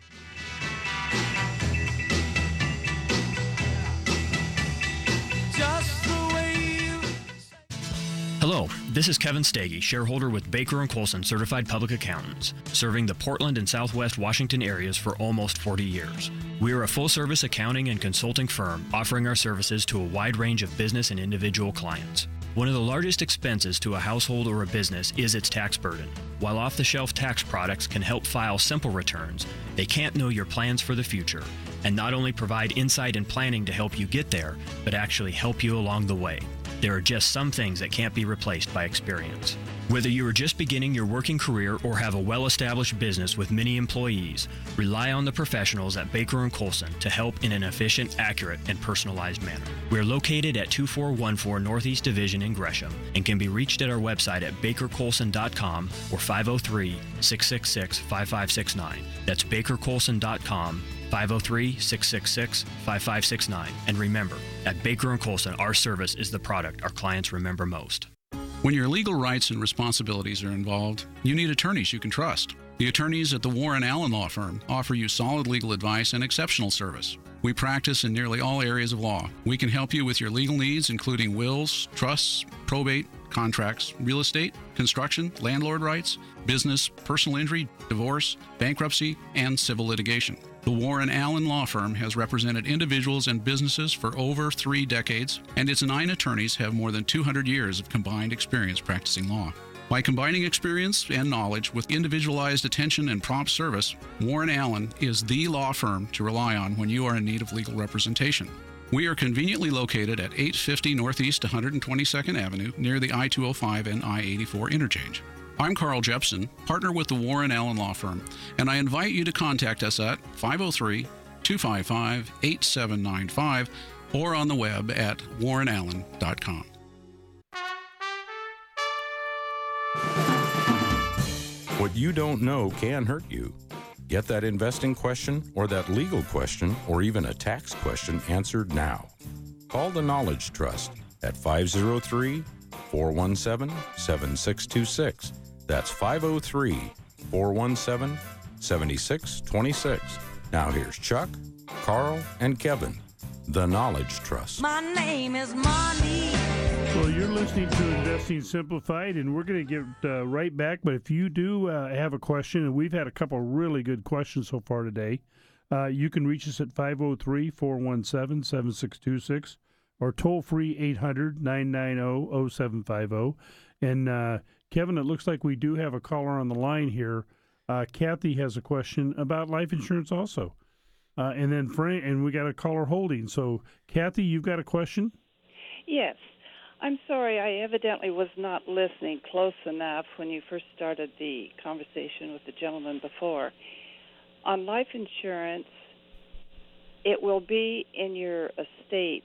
Speaker 7: Hello, this is Kevin Stagey, shareholder with Baker and Colson Certified Public Accountants, serving the Portland and Southwest Washington areas for almost forty years. We are a full-service accounting and consulting firm offering our services to a wide range of business and individual clients. One of the largest expenses to a household or a business is its tax burden. While off-the-shelf tax products can help file simple returns, they can't know your plans for the future and not only provide insight and planning to help you get there, but actually help you along the way. There are just some things that can't be replaced by experience. Whether you are just beginning your working career or have a well-established business with many employees, rely on the professionals at Baker and Colson to help in an efficient, accurate, and personalized manner. We're located at two four one four Northeast Division in Gresham and can be reached at our website at baker colson dot com or five oh three, six six six, five five six nine. That's baker colson dot com. five oh three, six six six, five five six nine. And remember, at Baker and Colson, our service is the product our clients remember most.
Speaker 8: When your legal rights and responsibilities are involved, you need attorneys you can trust. The attorneys at the Warren Allen Law Firm offer you solid legal advice and exceptional service. We practice in nearly all areas of law. We can help you with your legal needs, including wills, trusts, probate, contracts, real estate, construction, landlord rights, business, personal injury, divorce, bankruptcy, and civil litigation. The Warren Allen Law Firm has represented individuals and businesses for over three decades, and its nine attorneys have more than two hundred years of combined experience practicing law. By combining experience and knowledge with individualized attention and prompt service, Warren Allen is the law firm to rely on when you are in need of legal representation. We are conveniently located at eight fifty Northeast one hundred twenty-second Avenue near the I two oh five and I eighty-four interchange. I'm Carl Jepson, partner with the Warren Allen Law Firm, and I invite you to contact us at five oh three, two five five, eight seven nine five or on the web at warren allen dot com.
Speaker 1: What you don't know can hurt you. Get that investing question or that legal question or even a tax question answered now. Call the Knowledge Trust at five oh three, four one seven, seven six two six. That's five oh three, four one seven, seven six two six. Now here's Chuck, Carl, and Kevin, the Knowledge Trust.
Speaker 9: My name is Money.
Speaker 3: Well, you're listening to Investing Simplified, and we're going to get uh, right back. But if you do uh, have a question, and we've had a couple of really good questions so far today, uh, you can reach us at five oh three, four one seven, seven six two six or toll free eight hundred, nine nine zero, zero seven five zero. And uh, Kevin, it looks like we do have a caller on the line here. Uh, Kathy has a question about life insurance also. Uh, and then Frank, and we got a caller holding. So, Kathy, you've got a question?
Speaker 10: Yes. I'm sorry, I evidently was not listening close enough when you first started the conversation with the gentleman before. On life insurance, it will be in your estate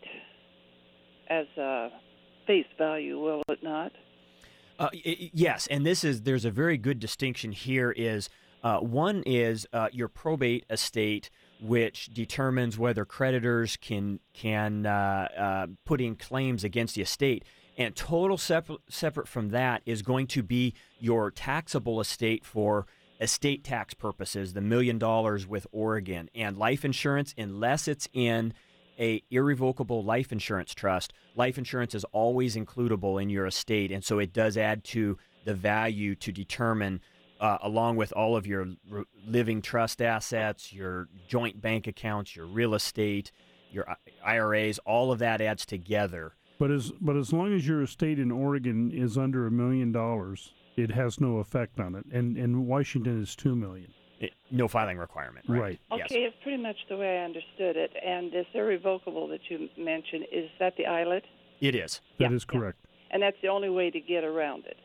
Speaker 10: as a face value, will it not?
Speaker 4: Uh, y- yes, and this is there's a very good distinction here. Is uh, one is uh, your probate estate, which determines whether creditors can can uh, uh, put in claims against the estate. And total separate separate from that is going to be your taxable estate for estate tax purposes, the million dollars with Oregon. And life insurance, unless it's in a irrevocable life insurance trust, life insurance is always includable in your estate, and so it does add to the value to determine, uh, along with all of your r- living trust assets, your joint bank accounts, your real estate, your I R As, all of that adds together.
Speaker 3: But as but as long as your estate in Oregon is under a million dollars, it has no effect on it, and and Washington is two million.
Speaker 4: It, no filing requirement. Right.
Speaker 3: Right.
Speaker 10: Okay,
Speaker 4: Yes.
Speaker 10: it's pretty much the way I understood it. And this irrevocable that you mentioned, is that the I L A T?
Speaker 4: It is.
Speaker 3: That
Speaker 10: Yeah,
Speaker 3: is correct.
Speaker 10: And that's the only way to get around it.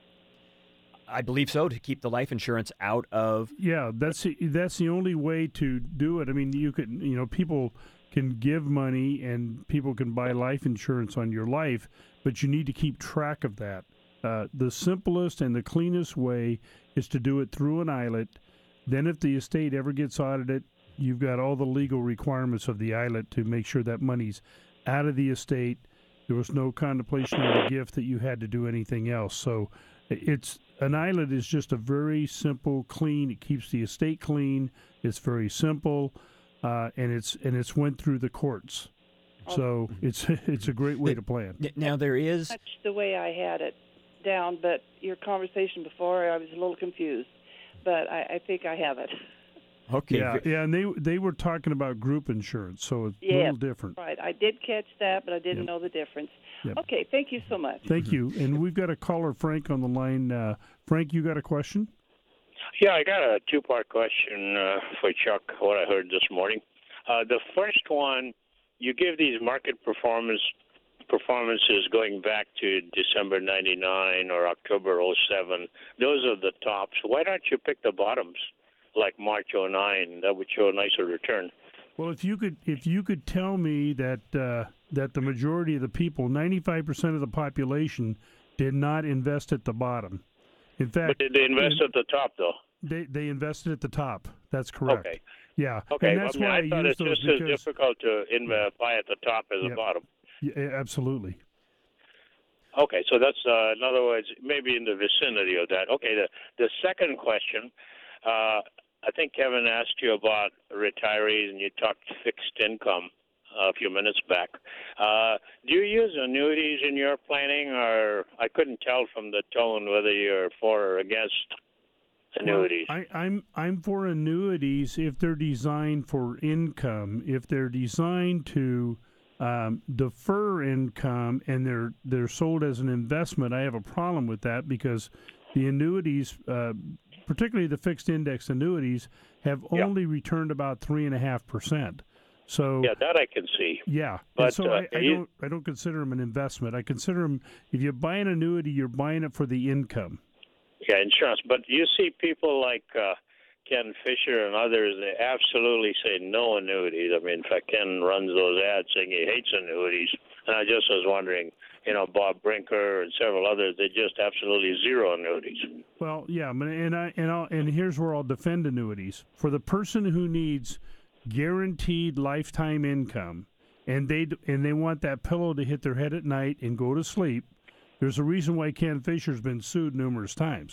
Speaker 4: I believe so, to keep the life insurance out of.
Speaker 3: Yeah, that's the, that's the only way to do it. I mean, you could you know people can give money and people can buy life insurance on your life, but you need to keep track of that. Uh, the simplest and the cleanest way is to do it through an I L A T. Then if the estate ever gets audited, you've got all the legal requirements of the I L A T to make sure that money's out of the estate. There was no contemplation of a gift that you had to do anything else. So it's an I L A T is just a very simple, clean. It keeps the estate clean. It's very simple, uh, and it's and it's went through the courts. So it's it's a great way to plan.
Speaker 4: Now there is
Speaker 10: Much the way I had it down, but your conversation before, I was a little confused. But I, I think I have it.
Speaker 4: okay.
Speaker 3: Yeah, yeah, and they they were talking about group insurance, so it's a
Speaker 10: Yeah,
Speaker 3: little different.
Speaker 10: right. I did catch that, but I didn't
Speaker 3: Yep.
Speaker 10: know the difference.
Speaker 3: Yep.
Speaker 10: Okay, thank you so much.
Speaker 3: Thank you. And we've got a caller, Frank, on the line. Uh, Frank, you got a question?
Speaker 11: Yeah, I got a two-part question uh, for Chuck, what I heard this morning. Uh, the first one, you give these market performance performances going back to December ninety-nine or October oh seven. Those are the tops. Why don't you pick the bottoms, like March oh nine? That would show a nicer return.
Speaker 3: Well, if you could, if you could tell me that uh, that the majority of the people, ninety-five percent of the population, did not invest at the bottom. In fact,
Speaker 11: But did they invest
Speaker 3: in-
Speaker 11: at the top, though?
Speaker 3: They they invested at the top. That's correct.
Speaker 11: Okay.
Speaker 3: Yeah.
Speaker 11: Okay,
Speaker 3: And that's
Speaker 11: I, mean,
Speaker 3: why
Speaker 11: I
Speaker 3: I,
Speaker 11: thought
Speaker 3: use
Speaker 11: it's
Speaker 3: those
Speaker 11: just as
Speaker 3: because
Speaker 11: difficult to in, uh, buy at the top as
Speaker 3: Yep.
Speaker 11: the bottom.
Speaker 3: yeah, absolutely.
Speaker 11: Okay, so that's, uh, in other words, maybe in the vicinity of that. Okay, the, the second question, uh, I think Kevin asked you about retirees, and you talked fixed income a few minutes back. Uh, do you use annuities in your planning, or I couldn't tell from the tone whether you're for or against annuities?
Speaker 3: Well, I, I'm I'm for annuities if they're designed for income. If they're designed to um, defer income and they're they're sold as an investment, I have a problem with that because the annuities, uh, particularly the fixed index annuities, have
Speaker 11: Yeah.
Speaker 3: only returned about three and a half percent. So
Speaker 11: Yeah, that I can see.
Speaker 3: yeah,
Speaker 11: But,
Speaker 3: and so
Speaker 11: uh,
Speaker 3: I, I
Speaker 11: you-
Speaker 3: don't I don't consider them an investment. I consider them, if you buy an annuity, you're buying it for the income.
Speaker 11: Yeah, insurance. But you see people like uh, Ken Fisher and others, they absolutely say no annuities. I mean, in fact, Ken runs those ads saying he hates annuities. And I just was wondering, you know, Bob Brinker and several others, they just absolutely zero annuities.
Speaker 3: Well, yeah, I mean, and I and I'll, and here's where I'll defend annuities for the person who needs guaranteed lifetime income, and they and they want that pillow to hit their head at night and go to sleep. There's a reason why Ken Fisher's been sued numerous times.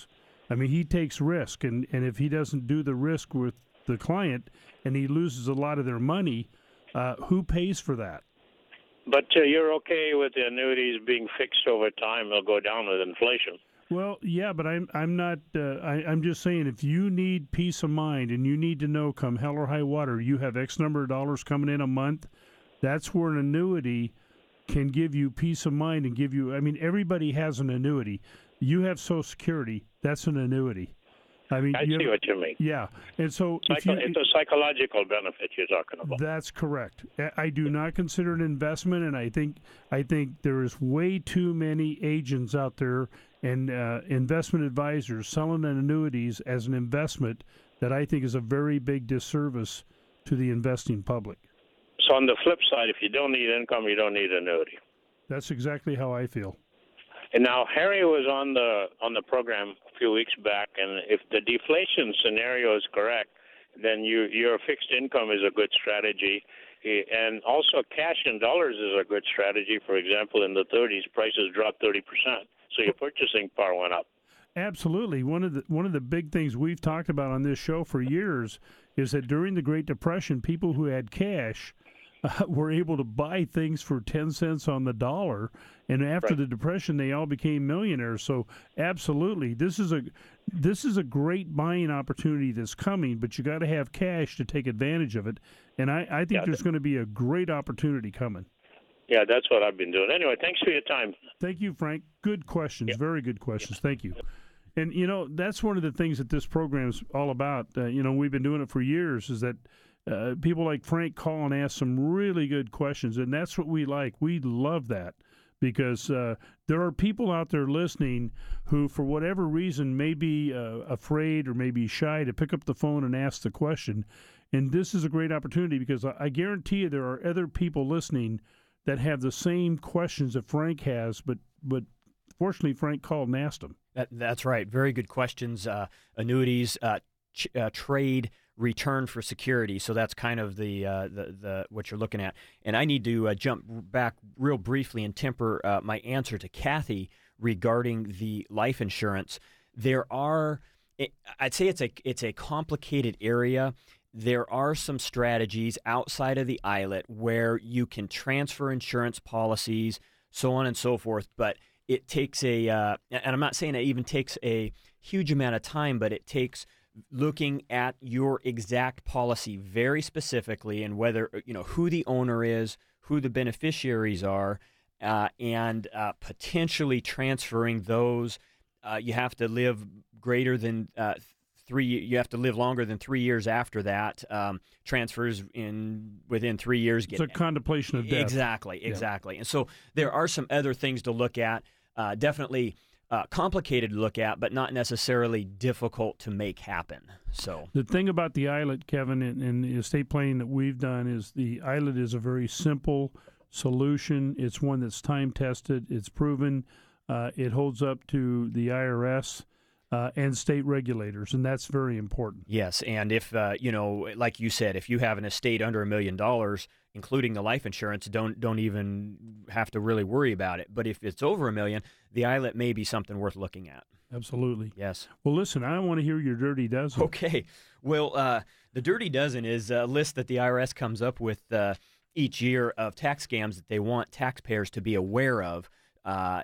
Speaker 3: I mean, he takes risk, and, and if he doesn't do the risk with the client and he loses a lot of their money, uh, who pays for that?
Speaker 11: But uh, you're okay with the annuities being fixed over time? They'll go down with inflation.
Speaker 3: Well, yeah, but I'm I'm not. Uh, I, I'm just saying, if you need peace of mind and you need to know, come hell or high water, you have X number of dollars coming in a month. That's where an annuity can give you peace of mind and give you. I mean, everybody has an annuity. You have Social Security. That's an annuity. I mean,
Speaker 11: I
Speaker 3: you
Speaker 11: see
Speaker 3: have,
Speaker 11: what you mean.
Speaker 3: Yeah, and so if
Speaker 11: Psycho-
Speaker 3: you,
Speaker 11: it's a psychological benefit you're talking about.
Speaker 3: That's correct. I do not consider it an investment, and I think I think there is way too many agents out there and uh, investment advisors selling annuities as an investment that I think is a very big disservice to the investing public.
Speaker 11: So on the flip side, if you don't need income, you don't need annuity.
Speaker 3: That's exactly how I feel.
Speaker 11: And now Harry was on the on the program a few weeks back, and if the deflation scenario is correct, then you, your fixed income is a good strategy, and also cash in dollars is a good strategy. For example, in the thirties, prices dropped thirty percent, so your purchasing power went up.
Speaker 3: Absolutely. One of the one of the big things we've talked about on this show for years is that during the Great Depression, people who had cash uh, were able to buy things for ten cents on the dollar, and after
Speaker 11: right.
Speaker 3: the Depression, they all became millionaires. So, absolutely, this is a this is a great buying opportunity that's coming, but you got to have cash to take advantage of it. And I, I think
Speaker 11: yeah,
Speaker 3: there's going to be a great opportunity coming.
Speaker 11: Yeah, that's what I've been doing. Anyway, thanks for your time.
Speaker 3: Thank you, Frank. Good questions.
Speaker 11: Yeah.
Speaker 3: Very good questions.
Speaker 11: Yeah.
Speaker 3: Thank you. And, you know, that's one of the things that this program is all about. Uh, you know, we've been doing it for years, is that uh, people like Frank call and ask some really good questions, and that's what we like. We love that because uh, there are people out there listening who, for whatever reason, may be uh, afraid or may be shy to pick up the phone and ask the question. And this is a great opportunity because I, I guarantee you there are other people listening that have the same questions that Frank has, but but fortunately Frank called and asked them.
Speaker 4: That, that's right. Very good questions. Uh, annuities, uh, ch- uh, trade, return for security. So that's kind of the uh, the, the what you're looking at. And I need to uh, jump back real briefly and temper uh, my answer to Kathy regarding the life insurance. There are, I'd say it's a it's a complicated area. There are some strategies outside of the I L A T where you can transfer insurance policies, so on and so forth, but it takes a, uh, and I'm not saying it even takes a huge amount of time, but it takes looking at your exact policy very specifically and whether, you know, who the owner is, who the beneficiaries are, uh, and uh, potentially transferring those. Uh, you have to live greater than uh, three. You have to live longer than three years after that. Um, transfers in within three years get
Speaker 3: it's a contemplation of death.
Speaker 4: Exactly,
Speaker 3: Yeah.
Speaker 4: exactly. And so there are some other things to look at. Uh, definitely uh, complicated to look at, but not necessarily difficult to make happen. So
Speaker 3: the thing about the I L A T, Kevin, and, and the estate planning that we've done is the I L A T is a very simple solution. It's one that's time tested. It's proven. Uh, it holds up to the I R S uh, and state regulators, and that's very important.
Speaker 4: yes, and if uh, you know, like you said, if you have an estate under a million dollars, including the life insurance, don't don't even have to really worry about it. But if it's over a million, the I L A T may be something worth looking at.
Speaker 3: Absolutely.
Speaker 4: Yes.
Speaker 3: Well, listen, I want to hear your dirty dozen.
Speaker 4: Okay. Well, uh, the dirty dozen is a list that the I R S comes up with uh, each year of tax scams that they want taxpayers to be aware of, uh,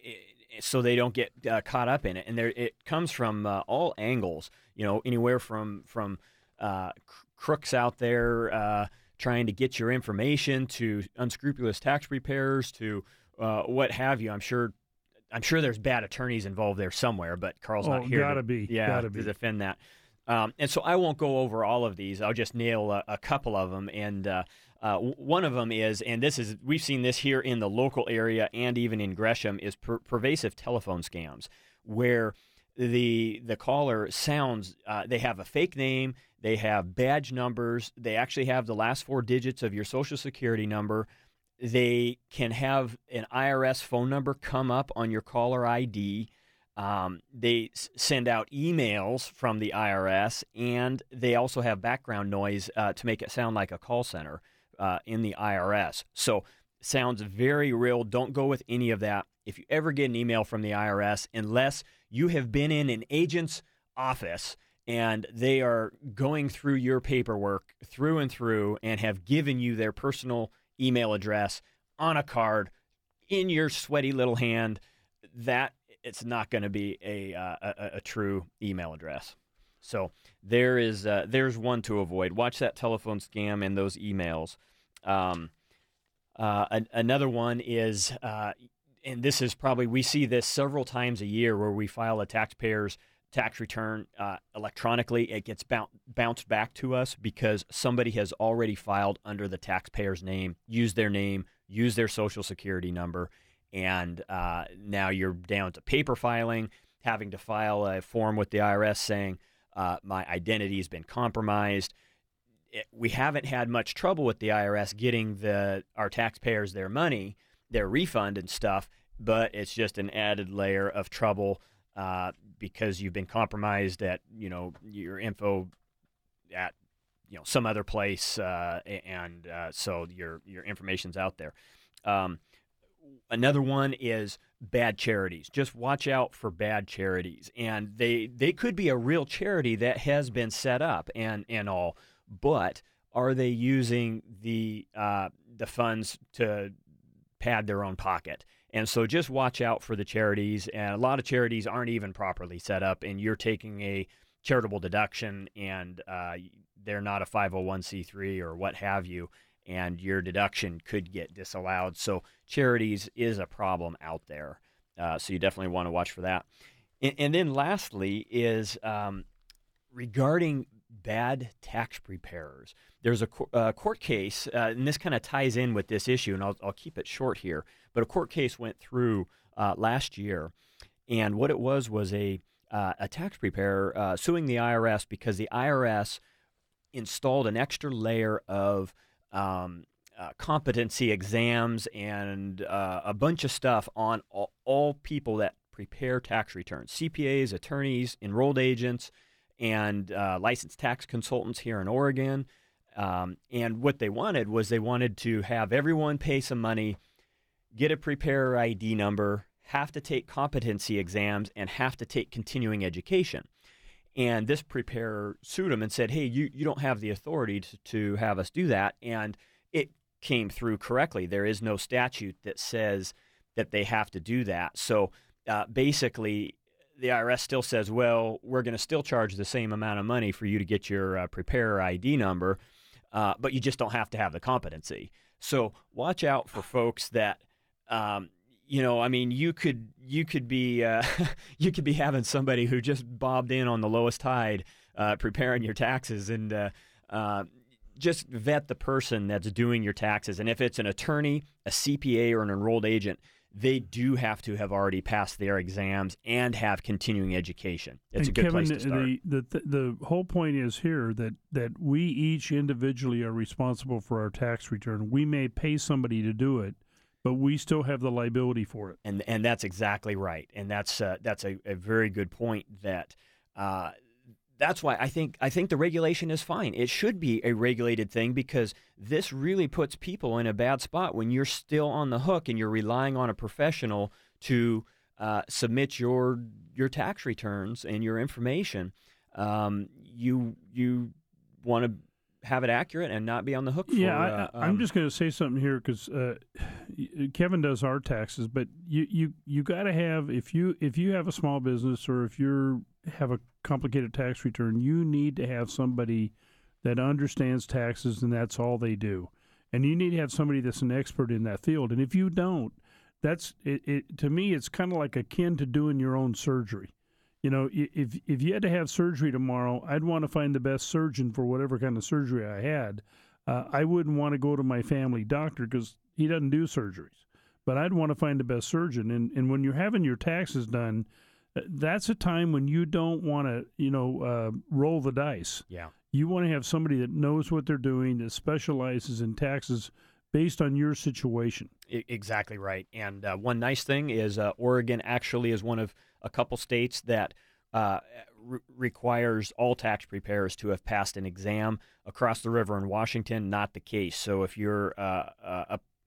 Speaker 4: so they don't get uh, caught up in it. And there, it comes from uh, all angles. You know, anywhere from from uh, crooks out there uh, trying to get your information to unscrupulous tax preparers to uh, what have you. I'm sure. I'm sure there's bad attorneys involved there somewhere, but Carl's
Speaker 3: Oh,
Speaker 4: not here.
Speaker 3: gotta
Speaker 4: to,
Speaker 3: be.
Speaker 4: Yeah,
Speaker 3: Gotta
Speaker 4: to
Speaker 3: be.
Speaker 4: defend that. Um, and so I won't go over all of these. I'll just nail a, a couple of them. And uh, uh, one of them is, and this is, we've seen this here in the local area and even in Gresham, is per- pervasive telephone scams, where the the caller sounds, uh, they have a fake name, they have badge numbers, they actually have the last four digits of your Social Security number. They can have an I R S phone number come up on your caller I D. Um, they s- send out emails from the I R S, and they also have background noise uh, to make it sound like a call center uh, in the I R S. So sounds very real. Don't go with any of that. If you ever get an email from the I R S, unless you have been in an agent's office and they are going through your paperwork through and through and have given you their personal email address on a card in your sweaty little hand, that it's not going to be a, uh, a a true email address. So there is uh, there's one to avoid. Watch that telephone scam and those emails. Um, uh, an, another one is, uh, and this is probably, we see this several times a year where we file a taxpayer's tax return uh, electronically. It gets boun- bounced back to us because somebody has already filed under the taxpayer's name, used their name, used their social security number, and uh, now you're down to paper filing, having to file a form with the I R S saying uh, my identity has been compromised. It, we haven't had much trouble with the I R S getting the our taxpayers their money, their refund and stuff, but it's just an added layer of trouble uh, because you've been compromised at, you know, your info at, you know, some other place, uh, and uh, so your your information's out there. Um, another one is bad charities. Just watch out for bad charities, and they they could be a real charity that has been set up and and all, but are they using the uh, the funds to pad their own pocket? And so just watch out for the charities. And a lot of charities aren't even properly set up, and you're taking a charitable deduction, and uh, they're not a five oh one c three or what have you, and your deduction could get disallowed. So charities is a problem out there. Uh, so you definitely want to watch for that. And, and then lastly is um, regarding bad tax preparers. There's a uh, court case, uh, and this kind of ties in with this issue, and I'll, I'll keep it short here, but a court case went through uh, last year, and what it was was a uh, a tax preparer uh, suing the I R S because the I R S installed an extra layer of um, uh, competency exams and uh, a bunch of stuff on all, all people that prepare tax returns, C P As, attorneys, enrolled agents, and uh, licensed tax consultants here in Oregon. Um, and what they wanted was they wanted to have everyone pay some money, get a preparer I D number, have to take competency exams, and have to take continuing education. And this preparer sued them and said, hey, you, you don't have the authority to, to have us do that. And it came through correctly. There is no statute that says that they have to do that. So uh, basically, the I R S still says, well, we're going to still charge the same amount of money for you to get your uh, preparer I D number, uh, but you just don't have to have the competency. So watch out for folks that, um, you know, I mean, you could you could be uh, you could be having somebody who just bobbed in on the lowest tide, uh, preparing your taxes, and uh, uh, just vet the person that's doing your taxes. And if it's an attorney, a C P A, or an enrolled agent, they do have to have already passed their exams and have continuing education. It's
Speaker 3: and
Speaker 4: a good
Speaker 3: Kevin,
Speaker 4: place to start.
Speaker 3: The, the, the, the whole point is here that, that we each individually are responsible for our tax return. We may pay somebody to do it, but we still have the liability for it.
Speaker 4: And and that's exactly right. And that's uh, that's a, a very good point. That uh, that's why I think I think the regulation is fine. It should be a regulated thing because this really puts people in a bad spot when you're still on the hook and you're relying on a professional to uh, submit your your tax returns and your information. Um, you you want to have it accurate and not be on the hook for
Speaker 3: yeah,
Speaker 4: uh,
Speaker 3: I, I'm
Speaker 4: um,
Speaker 3: just going to say something here because uh, Kevin does our taxes, but you you, you got to have if you if you have a small business or if you have a complicated tax return, you need to have somebody that understands taxes, and that's all they do. And you need to have somebody that's an expert in that field. And if you don't, that's it, it to me it's kind of like akin to doing your own surgery. You know, if if you had to have surgery tomorrow, I'd want to find the best surgeon for whatever kind of surgery I had. Uh, I wouldn't want to go to my family doctor because he doesn't do surgeries. But I'd want to find the best surgeon. And and when you're having your taxes done, that's a time when you don't want to, you know, uh, roll the dice.
Speaker 4: Yeah.
Speaker 3: You want to have somebody that knows what they're doing, that specializes in taxes based on your situation.
Speaker 4: Exactly right. And uh, one nice thing is uh, Oregon actually is one of a couple states that uh, re- requires all tax preparers to have passed an exam. Across the river in Washington, not the case. So if you're uh, a,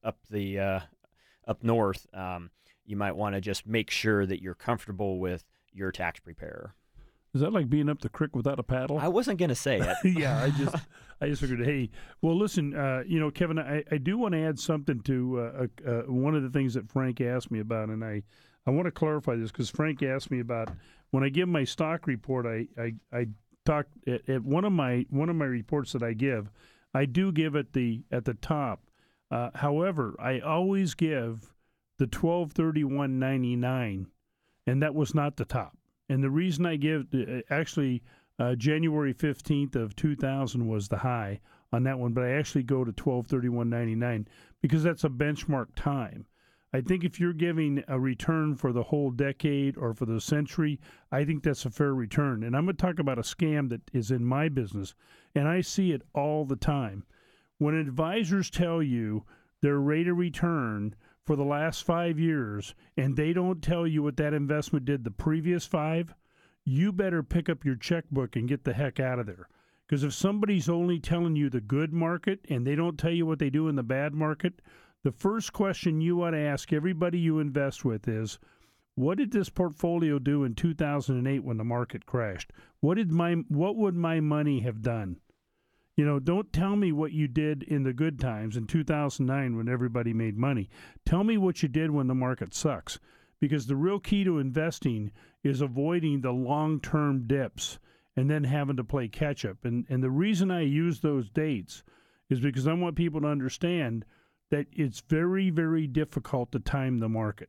Speaker 4: up the uh, up north, um, you might want to just make sure that you're comfortable with your tax preparer.
Speaker 3: Is that like being up the creek without a paddle?
Speaker 4: I wasn't going to say it.
Speaker 3: yeah, I just I just figured, hey, well, listen, uh, you know, Kevin, I, I do want to add something to uh, uh, one of the things that Frank asked me about, and I, I want to clarify this because Frank asked me about when I give my stock report, I I, I talk at, at one of my one of my reports that I give, I do give at the at the top. Uh, however, I always give the twelve thirty-one ninety-nine, and that was not the top. And the reason I give, actually, uh, January fifteenth of two thousand was the high on that one, but I actually go to twelve thirty-one ninety-nine because that's a benchmark time. I think if you're giving a return for the whole decade or for the century, I think that's a fair return. And I'm going to talk about a scam that is in my business, and I see it all the time. When advisors tell you their rate of return for the last five years, and they don't tell you what that investment did the previous five, you better pick up your checkbook and get the heck out of there. Because if somebody's only telling you the good market and they don't tell you what they do in the bad market, the first question you ought to ask everybody you invest with is, what did this portfolio do in two thousand eight when the market crashed? What did my what would my money have done? You know, don't tell me what you did in the good times in two thousand nine when everybody made money. Tell me what you did when the market sucks. Because the real key to investing is avoiding the long-term dips and then having to play catch-up. And, and the reason I use those dates is because I want people to understand that it's very, very difficult to time the market.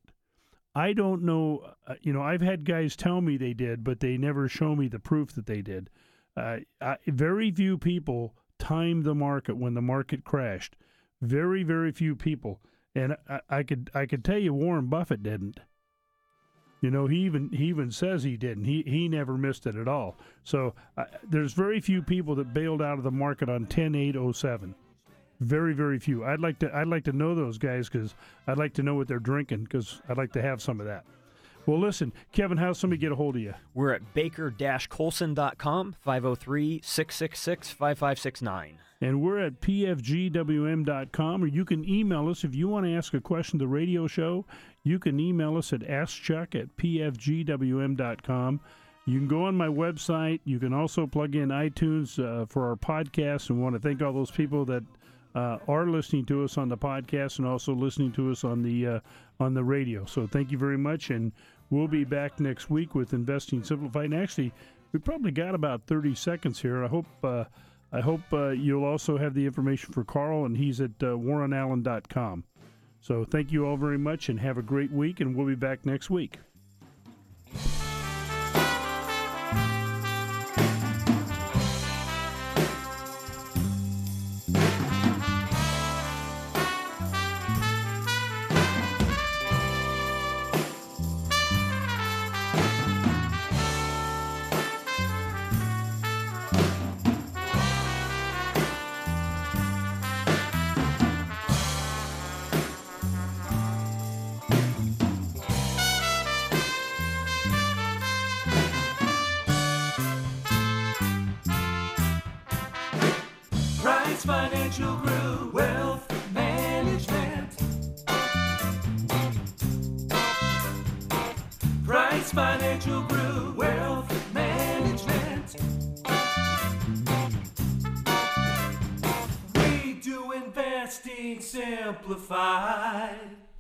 Speaker 3: I don't know, uh, you know, I've had guys tell me they did, but they never show me the proof that they did. Uh, I, very few people timed the market when the market crashed. Very, very few people, and I, I could I could tell you Warren Buffett didn't. You know, he even he even says he didn't. He he never missed it at all. So uh, there's very few people that bailed out of the market on ten eight oh seven. Very, very few. I'd like to I'd like to know those guys because I'd like to know what they're drinking because I'd like to have some of that. Well, listen, Kevin, how's somebody get a hold of you?
Speaker 4: We're at baker dash colson dot com, five oh three, six six six, five five six nine.
Speaker 3: And we're at p f g w m dot com, or you can email us if you want to ask a question to the radio show. You can email us at ask chuck at p f g w m dot com. You can go on my website. You can also plug in iTunes uh, for our podcast, and want to thank all those people that uh, are listening to us on the podcast and also listening to us on the uh, on the radio. So thank you very much, and we'll be back next week with Investing Simplified. And actually, we probably got about thirty seconds here. I hope uh, I hope uh, you'll also have the information for Carl, and he's at uh, warren allen dot com. So thank you all very much, and have a great week, and we'll be back next week.
Speaker 2: Financial Group Wealth Management. Price Financial Group Wealth Management. We do investing simplified.